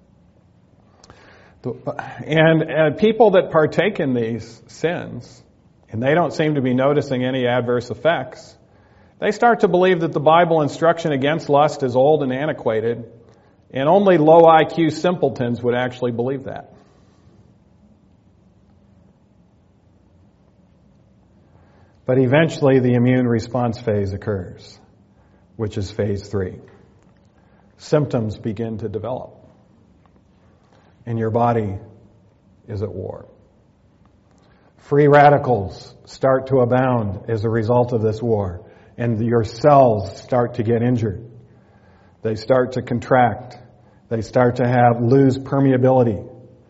And uh, people that partake in these sins, and they don't seem to be noticing any adverse effects, they start to believe that the Bible instruction against lust is old and antiquated, and only low I Q simpletons would actually believe that. But eventually the immune response phase occurs, which is phase three. Symptoms begin to develop, and your body is at war. Free radicals start to abound as a result of this war, and your cells start to get injured. They start to contract. They start to have lose permeability.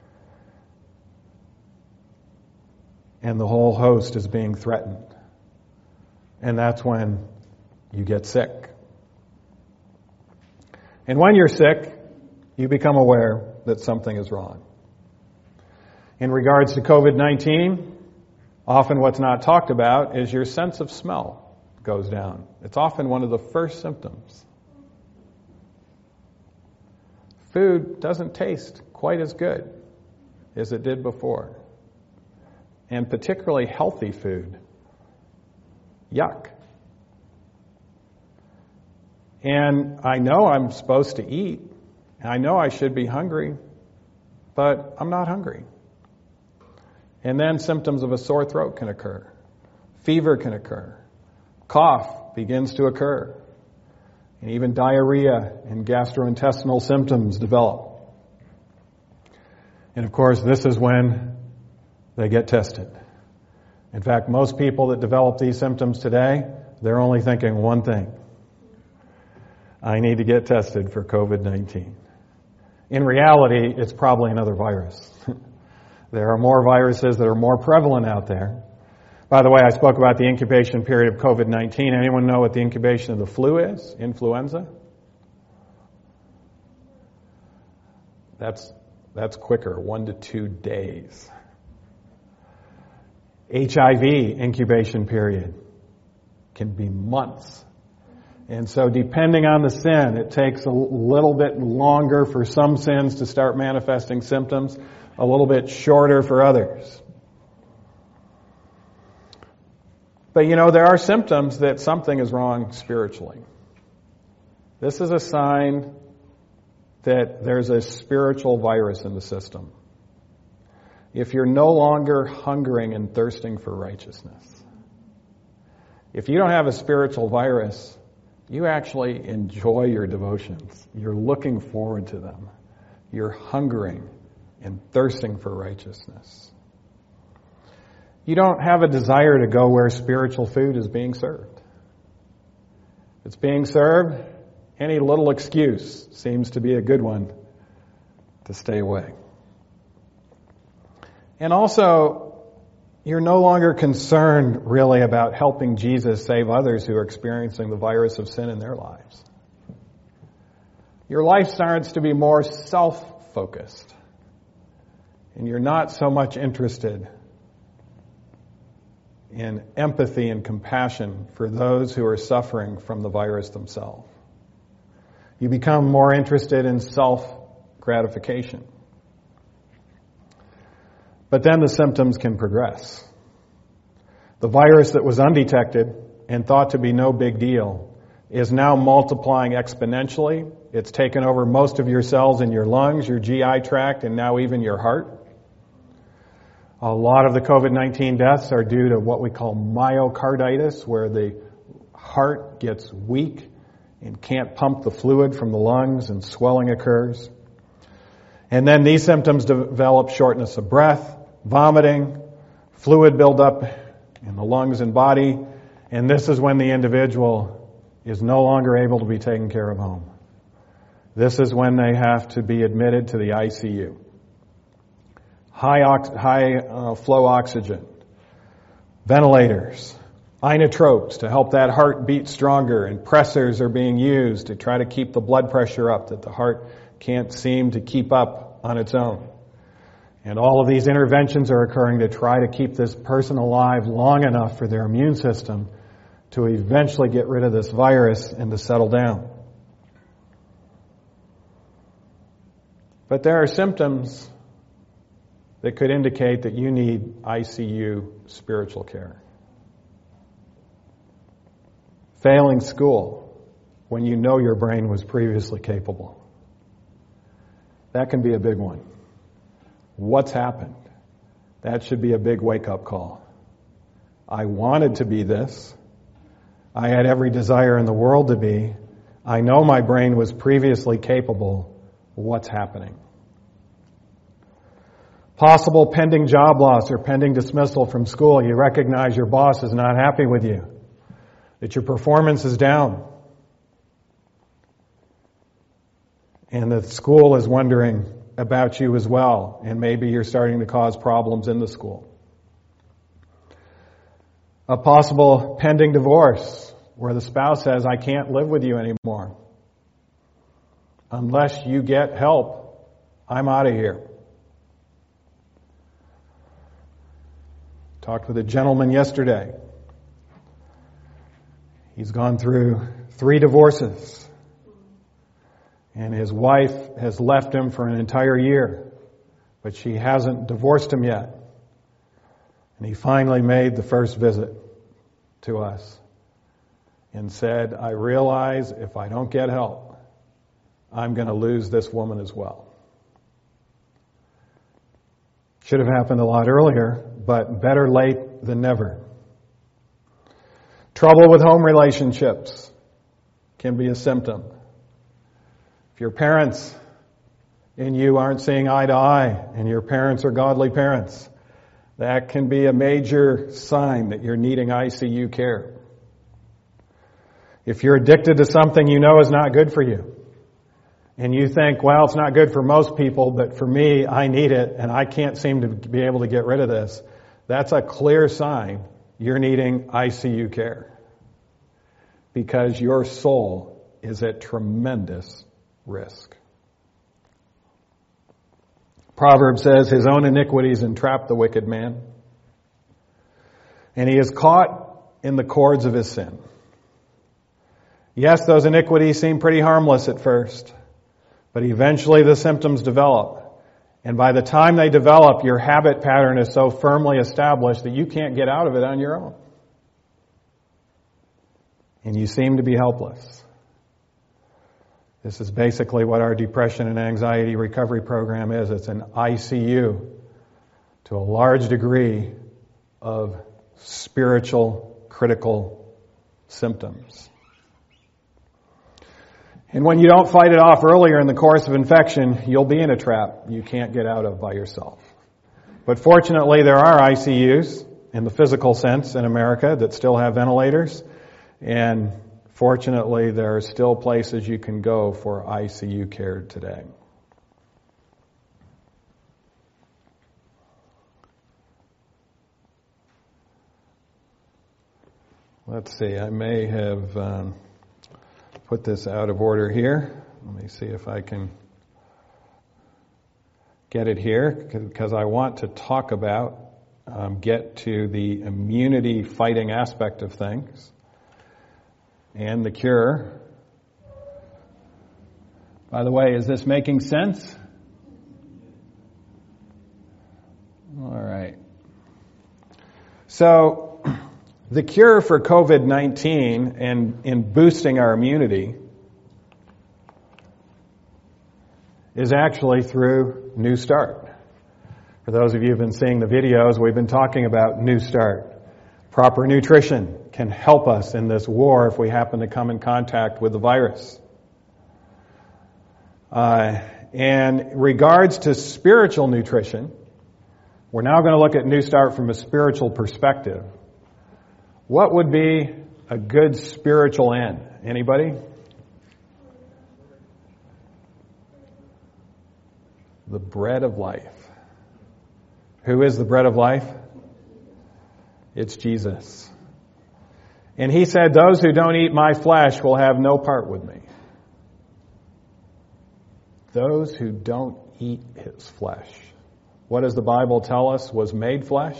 And the whole host is being threatened. And that's when you get sick. And when you're sick, you become aware that something is wrong. In regards to covid nineteen, Often what's not talked about is your sense of smell goes down. It's often one of the first symptoms. Food doesn't taste quite as good as it did before. And particularly healthy food. Yuck. And I know I'm supposed to eat. I know I should be hungry, but I'm not hungry. And then symptoms of a sore throat can occur. Fever can occur. Cough begins to occur. And even diarrhea and gastrointestinal symptoms develop. And of course, this is when they get tested. In fact, most people that develop these symptoms today, they're only thinking one thing. I need to get tested for covid nineteen. In reality, it's probably another virus. There are more viruses that are more prevalent out there. By the way, I spoke about the incubation period of covid nineteen. Anyone know what the incubation of the flu is? Influenza? That's, that's quicker, one to two days. H I V incubation period can be months. And so depending on the sin, it takes a little bit longer for some sins to start manifesting symptoms, a little bit shorter for others. But you know, there are symptoms that something is wrong spiritually. This is a sign that there's a spiritual virus in the system. If you're no longer hungering and thirsting for righteousness, if you don't have a spiritual virus, you actually enjoy your devotions. You're looking forward to them. You're hungering and thirsting for righteousness. You don't have a desire to go where spiritual food is being served. If it's being served, any little excuse seems to be a good one to stay away. And also, you're no longer concerned really about helping Jesus save others who are experiencing the virus of sin in their lives. Your life starts to be more self-focused. And you're not so much interested in empathy and compassion for those who are suffering from the virus themselves. You become more interested in self-gratification. But then the symptoms can progress. The virus that was undetected and thought to be no big deal is now multiplying exponentially. It's taken over most of your cells in your lungs, your G I tract, and now even your heart. A lot of the covid nineteen deaths are due to what we call myocarditis, where the heart gets weak and can't pump the fluid from the lungs and swelling occurs. And then these symptoms develop shortness of breath, vomiting, fluid buildup in the lungs and body, and this is when the individual is no longer able to be taken care of home. This is when they have to be admitted to the I C U. High, ox- high uh, flow oxygen, ventilators, inotropes to help that heart beat stronger, and pressors are being used to try to keep the blood pressure up that the heart can't seem to keep up on its own. And all of these interventions are occurring to try to keep this person alive long enough for their immune system to eventually get rid of this virus and to settle down. But there are symptoms that could indicate that you need I C U spiritual care. Failing school when you know your brain was previously capable. That can be a big one. What's happened? That should be a big wake-up call. I wanted to be this. I had every desire in the world to be. I know my brain was previously capable. What's happening? Possible pending job loss or pending dismissal from school. You recognize your boss is not happy with you, that your performance is down, and the school is wondering about you as well, and maybe you're starting to cause problems in the school. A possible pending divorce where the spouse says, I can't live with you anymore. Unless you get help, I'm out of here. Talked with a gentleman yesterday. He's gone through three divorces. And his wife has left him for an entire year. But she hasn't divorced him yet. And he finally made the first visit to us and said, I realize if I don't get help, I'm going to lose this woman as well. Should have happened a lot earlier, but better late than never. Trouble with home relationships can be a symptom. If your parents and you aren't seeing eye to eye, and your parents are godly parents, that can be a major sign that you're needing I C U care. If you're addicted to something you know is not good for you, and you think, well, it's not good for most people, but for me, I need it, and I can't seem to be able to get rid of this, that's a clear sign you're needing I C U care. Because your soul is at tremendous risk. Proverbs says, his own iniquities entrap the wicked man, and he is caught in the cords of his sin. Yes, those iniquities seem pretty harmless at first, but eventually the symptoms develop. And by the time they develop, your habit pattern is so firmly established that you can't get out of it on your own. And you seem to be helpless. This is basically what our depression and anxiety recovery program is. It's an I C U to a large degree of spiritual critical symptoms. And when you don't fight it off earlier in the course of infection, you'll be in a trap you can't get out of by yourself. But fortunately, there are I C Us in the physical sense in America that still have ventilators. And fortunately, there are still places you can go for I C U care today. Let's see, I may have um, put this out of order here. Let me see if I can get it here, because I want to talk about, um, get to the immunity fighting aspect of things. And the cure. By the way, is this making sense? All right. So, the cure for covid nineteen and in boosting our immunity is actually through New Start. For those of you who've been seeing the videos, we've been talking about New Start. Proper nutrition can help us in this war if we happen to come in contact with the virus. Uh, and regards to spiritual nutrition, we're now going to look at New Start from a spiritual perspective. What would be a good spiritual end? Anybody? The bread of life. Who is the bread of life? It's Jesus. And he said, those who don't eat my flesh will have no part with me. Those who don't eat his flesh. What does the Bible tell us was made flesh?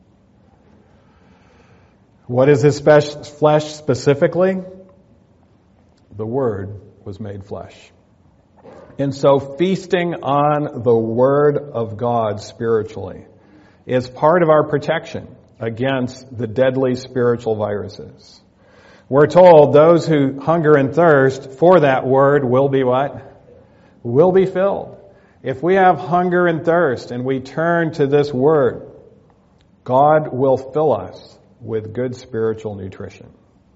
What is his flesh specifically? The Word was made flesh. And so feasting on the Word of God spiritually is part of our protection against the deadly spiritual viruses. We're told those who hunger and thirst for that Word will be what? Will be filled. If we have hunger and thirst and we turn to this Word, God will fill us with good spiritual nutrition.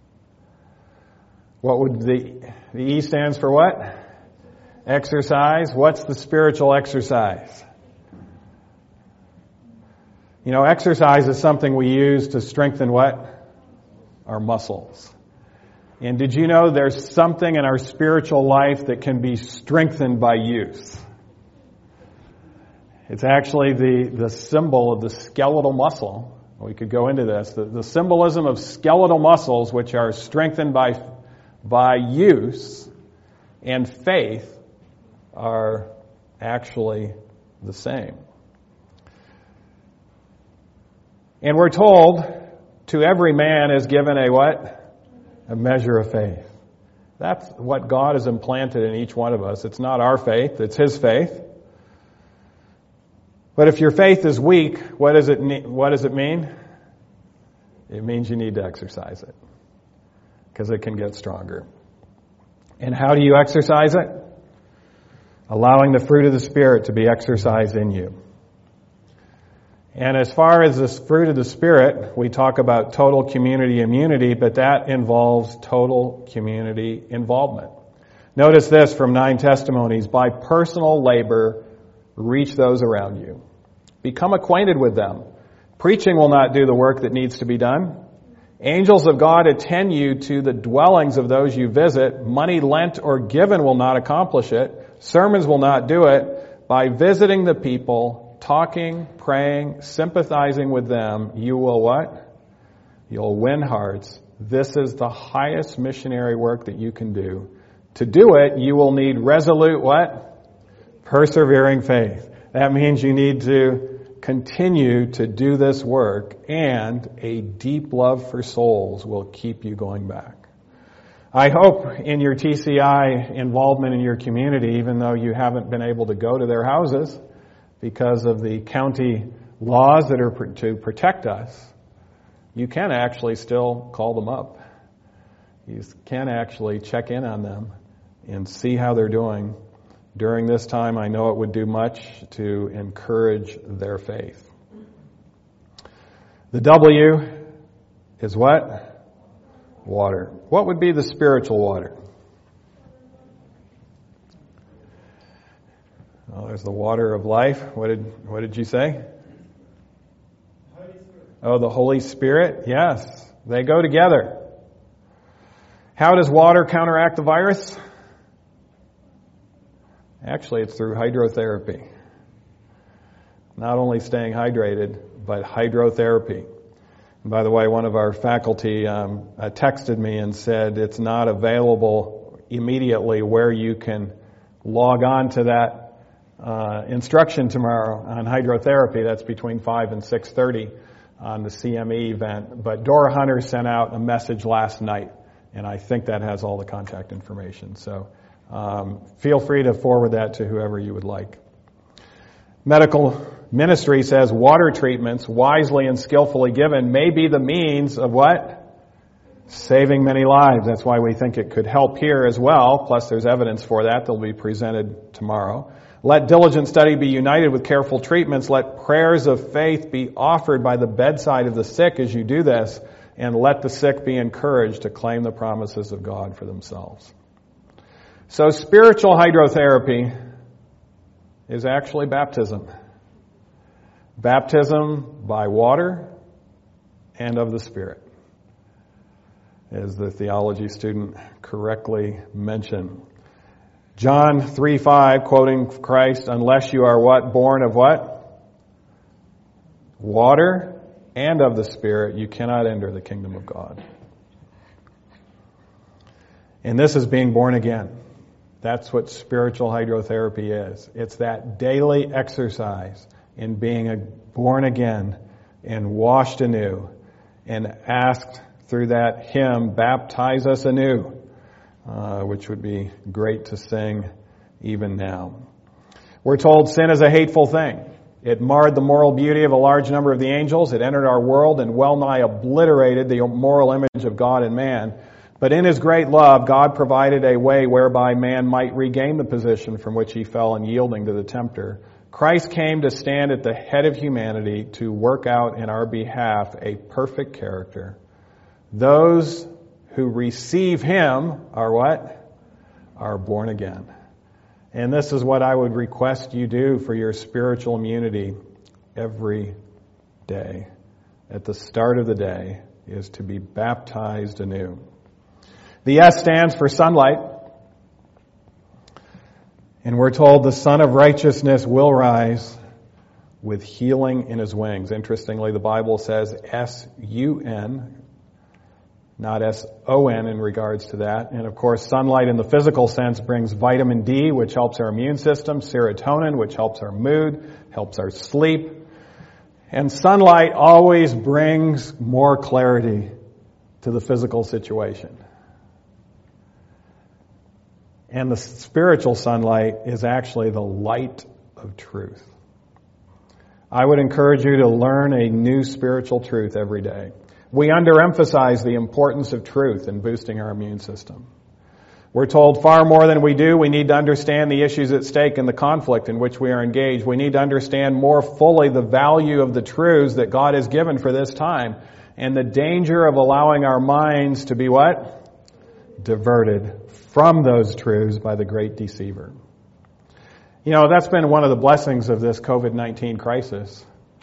What would the, the E stands for what? Exercise. What's the spiritual exercise? You know, exercise is something we use to strengthen what? Our muscles. And did you know there's something in our spiritual life that can be strengthened by use? It's actually the, the symbol of the skeletal muscle. We could go into this. The, the symbolism of skeletal muscles, which are strengthened by, by use, and faith are actually the same. And we're told, to every man is given a what? A measure of faith. That's what God has implanted in each one of us. It's not our faith, it's His faith. But if your faith is weak, what does it what does it mean? It means you need to exercise it, because it can get stronger. And how do you exercise it? Allowing the fruit of the Spirit to be exercised in you. And as far as this fruit of the Spirit, we talk about total community immunity, but that involves total community involvement. Notice this from Nine Testimonies: by personal labor, reach those around you. Become acquainted with them. Preaching will not do the work that needs to be done. Angels of God attend you to the dwellings of those you visit. Money lent or given will not accomplish it. Sermons will not do it. By visiting the people, talking, praying, sympathizing with them, you will what? You'll win hearts. This is the highest missionary work that you can do. To do it, you will need resolute what? Persevering faith. That means you need to continue to do this work, and a deep love for souls will keep you going back. I hope in your T C I involvement in your community, even though you haven't been able to go to their houses because of the county laws that are to protect us, you can actually still call them up. You can actually check in on them and see how they're doing. During this time, I know it would do much to encourage their faith. The W is what? Water. What would be the spiritual water? Well, there's the water of life. What did what did you say? Oh, the Holy Spirit. Yes, they go together. How does water counteract the virus? Actually, it's through hydrotherapy. Not only staying hydrated, but hydrotherapy. And by the way, one of our faculty um, uh, texted me and said it's not available immediately where you can log on to that uh, instruction tomorrow on hydrotherapy. That's between five and six thirty on the C M E event. But Dora Hunter sent out a message last night, and I think that has all the contact information. So Um, feel free to forward that to whoever you would like. Medical ministry says water treatments, wisely and skillfully given, may be the means of what? Saving many lives. That's why we think it could help here as well. Plus there's evidence for that that will be presented tomorrow. Let diligent study be united with careful treatments. Let prayers of faith be offered by the bedside of the sick as you do this. And let the sick be encouraged to claim the promises of God for themselves. So spiritual hydrotherapy is actually baptism. Baptism by water and of the Spirit, as the theology student correctly mentioned. John three five, quoting Christ, unless you are what? Born of what? Water and of the Spirit, you cannot enter the kingdom of God. And this is being born again. That's what spiritual hydrotherapy is. It's that daily exercise in being a born again and washed anew and asked through that hymn, baptize us anew, uh, which would be great to sing even now. We're told sin is a hateful thing. It marred the moral beauty of a large number of the angels. It entered our world and well nigh obliterated the moral image of God and man. But in His great love, God provided a way whereby man might regain the position from which he fell in yielding to the tempter. Christ came to stand at the head of humanity to work out in our behalf a perfect character. Those who receive Him are what? Are born again. And this is what I would request you do for your spiritual immunity every day. At the start of the day is to be baptized anew. The S stands for sunlight. And we're told the Son of Righteousness will rise with healing in His wings. Interestingly, the Bible says S U N, not S O N in regards to that. And of course, sunlight in the physical sense brings vitamin D, which helps our immune system, serotonin, which helps our mood, helps our sleep, And sunlight always brings more clarity to the physical situation. And the spiritual sunlight is actually the light of truth. I would encourage you to learn a new spiritual truth every day. We underemphasize the importance of truth in boosting our immune system. We're told far more than we do. We need to understand the issues at stake and the conflict in which we are engaged. We need to understand more fully the value of the truths that God has given for this time and the danger of allowing our minds to be what? Diverted from those truths by the great deceiver. You know, that's been one of the blessings of this covid nineteen crisis.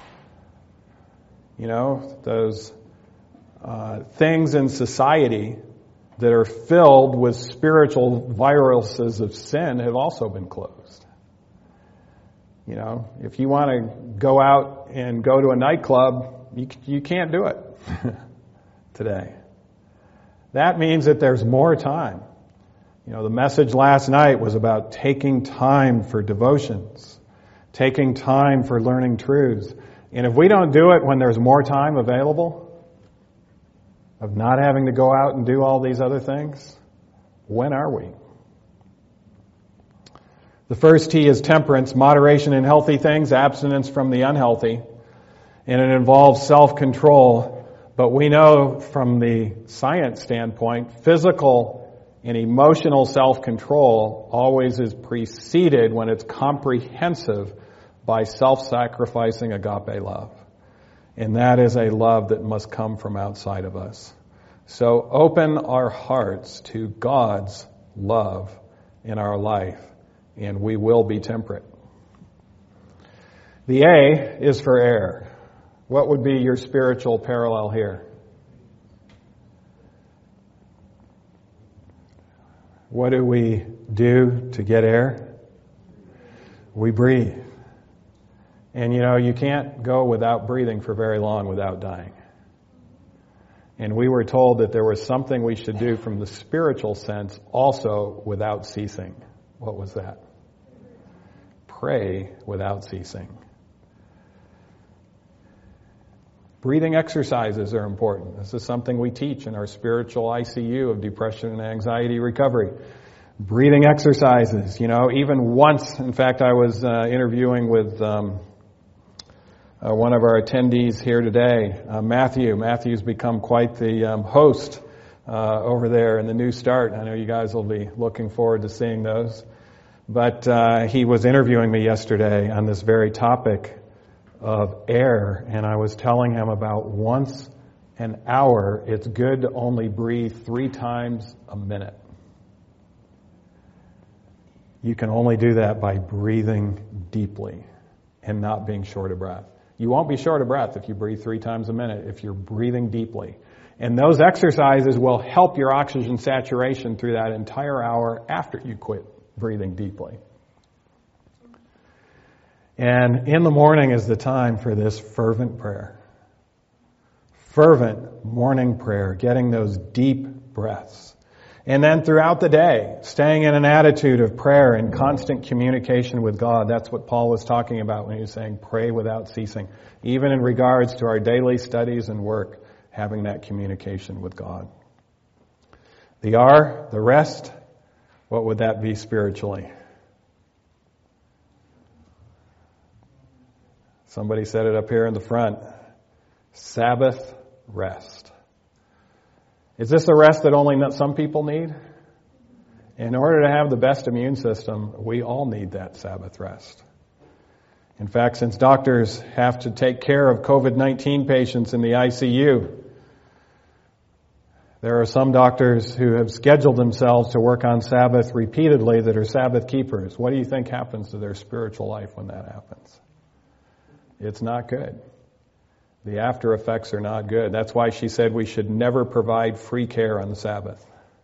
You know, those uh, things in society that are filled with spiritual viruses of sin have also been closed. You know, if you want to go out and go to a nightclub, you, you can't do it today. That means that there's more time. You know, the message last night was about taking time for devotions, taking time for learning truths. And if we don't do it when there's more time available, of not having to go out and do all these other things, when are we? The first T is temperance, moderation in healthy things, abstinence from the unhealthy. And it involves self-control. But we know from the science standpoint, physical and emotional self-control always is preceded when it's comprehensive by self-sacrificing agape love. And that is a love that must come from outside of us. So open our hearts to God's love in our life, and we will be temperate. The A is for air. What would be your spiritual parallel here? What do we do to get air? We breathe. And you know, you can't go without breathing for very long without dying. And we were told that there was something we should do from the spiritual sense also without ceasing. What was that? Pray without ceasing. Breathing exercises are important. This is something we teach in our spiritual I C U of depression and anxiety recovery. Breathing exercises, you know, even once, in fact, I was uh, interviewing with um, uh, one of our attendees here today, uh, Matthew. Matthew's become quite the um, host uh, over there in the New Start. I know you guys will be looking forward to seeing those. But uh, he was interviewing me yesterday on this very topic of air, and I was telling him about once an hour, it's good to only breathe three times a minute. You can only do that by breathing deeply and not being short of breath. You won't be short of breath if you breathe three times a minute, if you're breathing deeply. And those exercises will help your oxygen saturation through that entire hour after you quit breathing deeply. And in the morning is the time for this fervent prayer. Fervent morning prayer, getting those deep breaths. And then throughout the day, staying in an attitude of prayer and constant communication with God. That's what Paul was talking about when he was saying pray without ceasing. Even in regards to our daily studies and work, having that communication with God. The R, the rest, what would that be spiritually? Somebody said it up here in the front. Sabbath rest. Is this a rest that only some people need? In order to have the best immune system, we all need that Sabbath rest. In fact, since doctors have to take care of covid nineteen patients in the I C U, there are some doctors who have scheduled themselves to work on Sabbath repeatedly that are Sabbath keepers. What do you think happens to their spiritual life when that happens? It's not good. The after effects are not good. That's why she said we should never provide free care on the Sabbath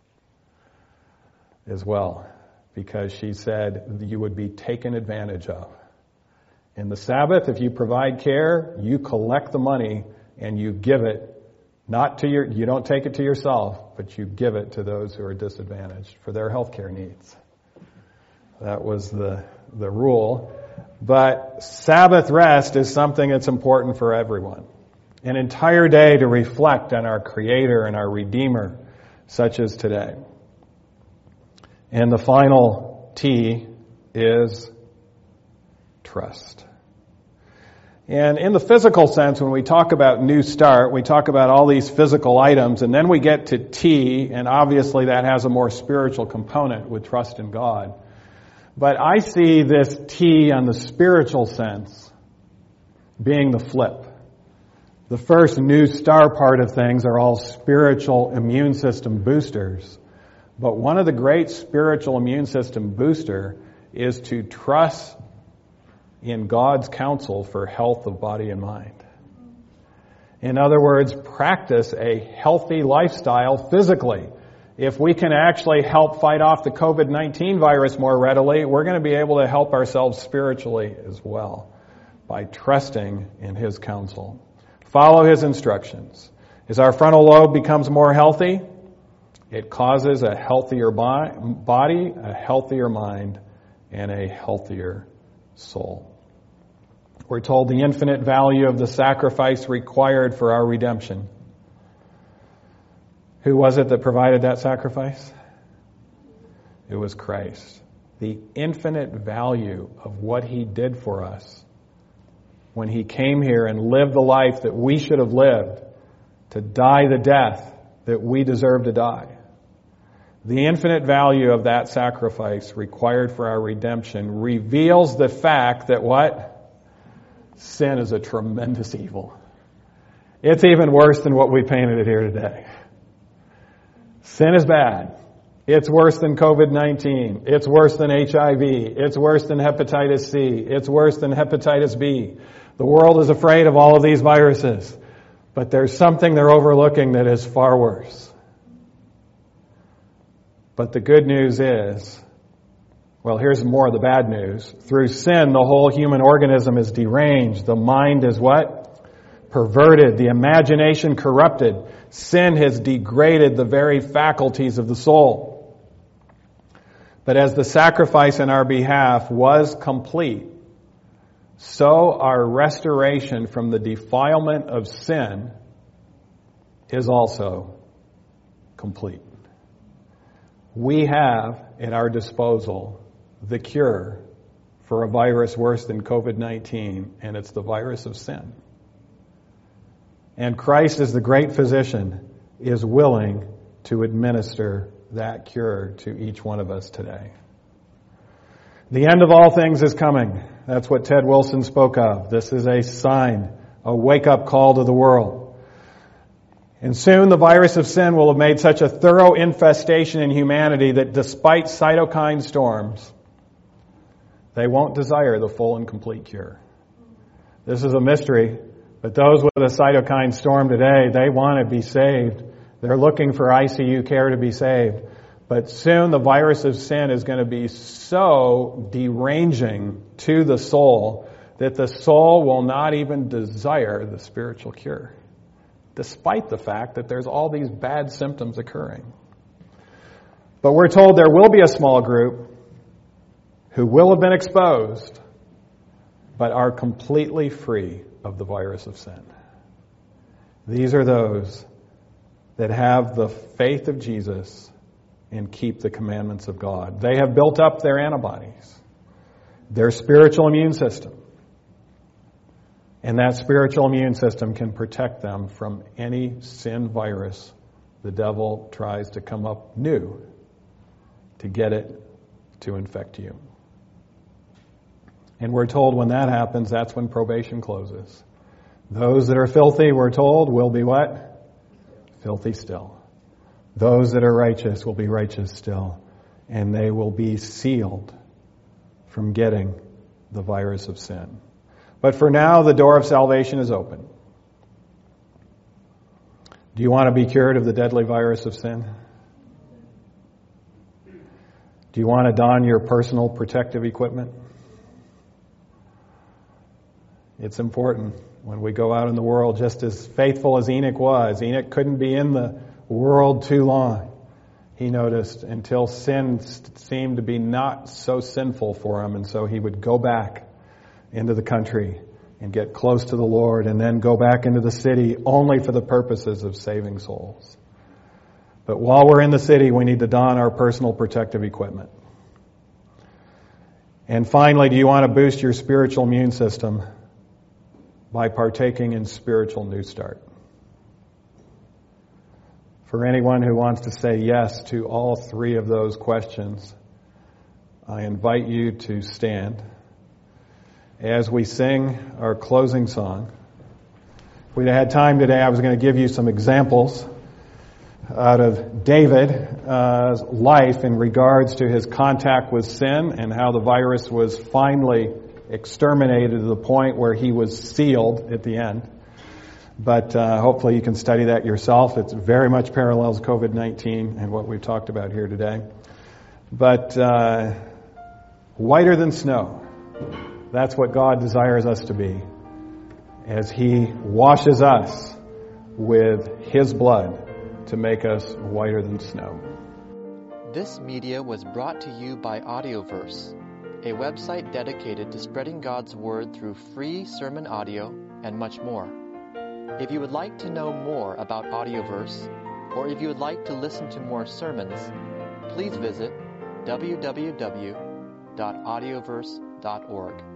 as well, because she said you would be taken advantage of. In the Sabbath, if you provide care, you collect the money and you give it not to your, you don't take it to yourself, but you give it to those who are disadvantaged for their health care needs. That was the, the rule. But Sabbath rest is something that's important for everyone. An entire day to reflect on our Creator and our Redeemer, such as today. And the final T is trust. And in the physical sense, when we talk about New Start, we talk about all these physical items, and then we get to T, and obviously that has a more spiritual component with trust in God. But I see this T on the spiritual sense being the flip. The first New Star part of things are all spiritual immune system boosters. But one of the great spiritual immune system booster is to trust in God's counsel for health of body and mind. In other words, practice a healthy lifestyle physically. If we can actually help fight off the covid nineteen virus more readily, we're going to be able to help ourselves spiritually as well by trusting in His counsel. Follow His instructions. As our frontal lobe becomes more healthy, it causes a healthier body, a healthier mind, and a healthier soul. We're told the infinite value of the sacrifice required for our redemption. Who was it that provided that sacrifice? It was Christ. The infinite value of what He did for us when He came here and lived the life that we should have lived, to die the death that we deserve to die. The infinite value of that sacrifice required for our redemption reveals the fact that what? Sin is a tremendous evil. It's even worse than what we painted it here today. Sin is bad. It's worse than covid nineteen. It's worse than H I V. It's worse than hepatitis C. It's worse than hepatitis B. The world is afraid of all of these viruses. But there's something they're overlooking that is far worse. But the good news is, well, here's more of the bad news. Through sin, the whole human organism is deranged. The mind is what? Perverted. The imagination corrupted. Sin has degraded the very faculties of the soul. But as the sacrifice in our behalf was complete, so our restoration from the defilement of sin is also complete. We have at our disposal the cure for a virus worse than covid nineteen, and it's the virus of sin. And Christ, as the great physician, is willing to administer that cure to each one of us today. The end of all things is coming. That's what Ted Wilson spoke of. This is a sign, a wake-up call to the world. And soon the virus of sin will have made such a thorough infestation in humanity that despite cytokine storms, they won't desire the full and complete cure. This is a mystery, but those with a cytokine storm today, they want to be saved. They're looking for I C U care to be saved. But soon the virus of sin is going to be so deranging to the soul that the soul will not even desire the spiritual cure, despite the fact that there's all these bad symptoms occurring. But we're told there will be a small group who will have been exposed, but are completely free of the virus of sin. These are those that have the faith of Jesus and keep the commandments of God. They have built up their antibodies, their spiritual immune system. And that spiritual immune system can protect them from any sin virus the devil tries to come up new to get it to infect you. And we're told when that happens, that's when probation closes. Those that are filthy, we're told, will be what? Filthy still. Those that are righteous will be righteous still. And they will be sealed from getting the virus of sin. But for now, the door of salvation is open. Do you want to be cured of the deadly virus of sin? Do you want to don your personal protective equipment? It's important when we go out in the world, just as faithful as Enoch was. Enoch couldn't be in the world too long, he noticed, until sin seemed to be not so sinful for him, and so he would go back into the country and get close to the Lord and then go back into the city only for the purposes of saving souls. But while we're in the city, we need to don our personal protective equipment. And finally, do you want to boost your spiritual immune system by partaking in Spiritual New Start? For anyone who wants to say yes to all three of those questions, I invite you to stand as we sing our closing song. If we'd had time today, I was going to give you some examples out of David's uh, life in regards to his contact with sin and how the virus was finally exterminated to the point where he was sealed at the end. But uh, hopefully you can study that yourself. It very much parallels covid nineteen and what we've talked about here today. But uh, whiter than snow, that's what God desires us to be as He washes us with His blood to make us whiter than snow. This media was brought to you by Audioverse, a website dedicated to spreading God's Word through free sermon audio and much more. If you would like to know more about Audioverse, or if you would like to listen to more sermons, please visit w w w dot audioverse dot org.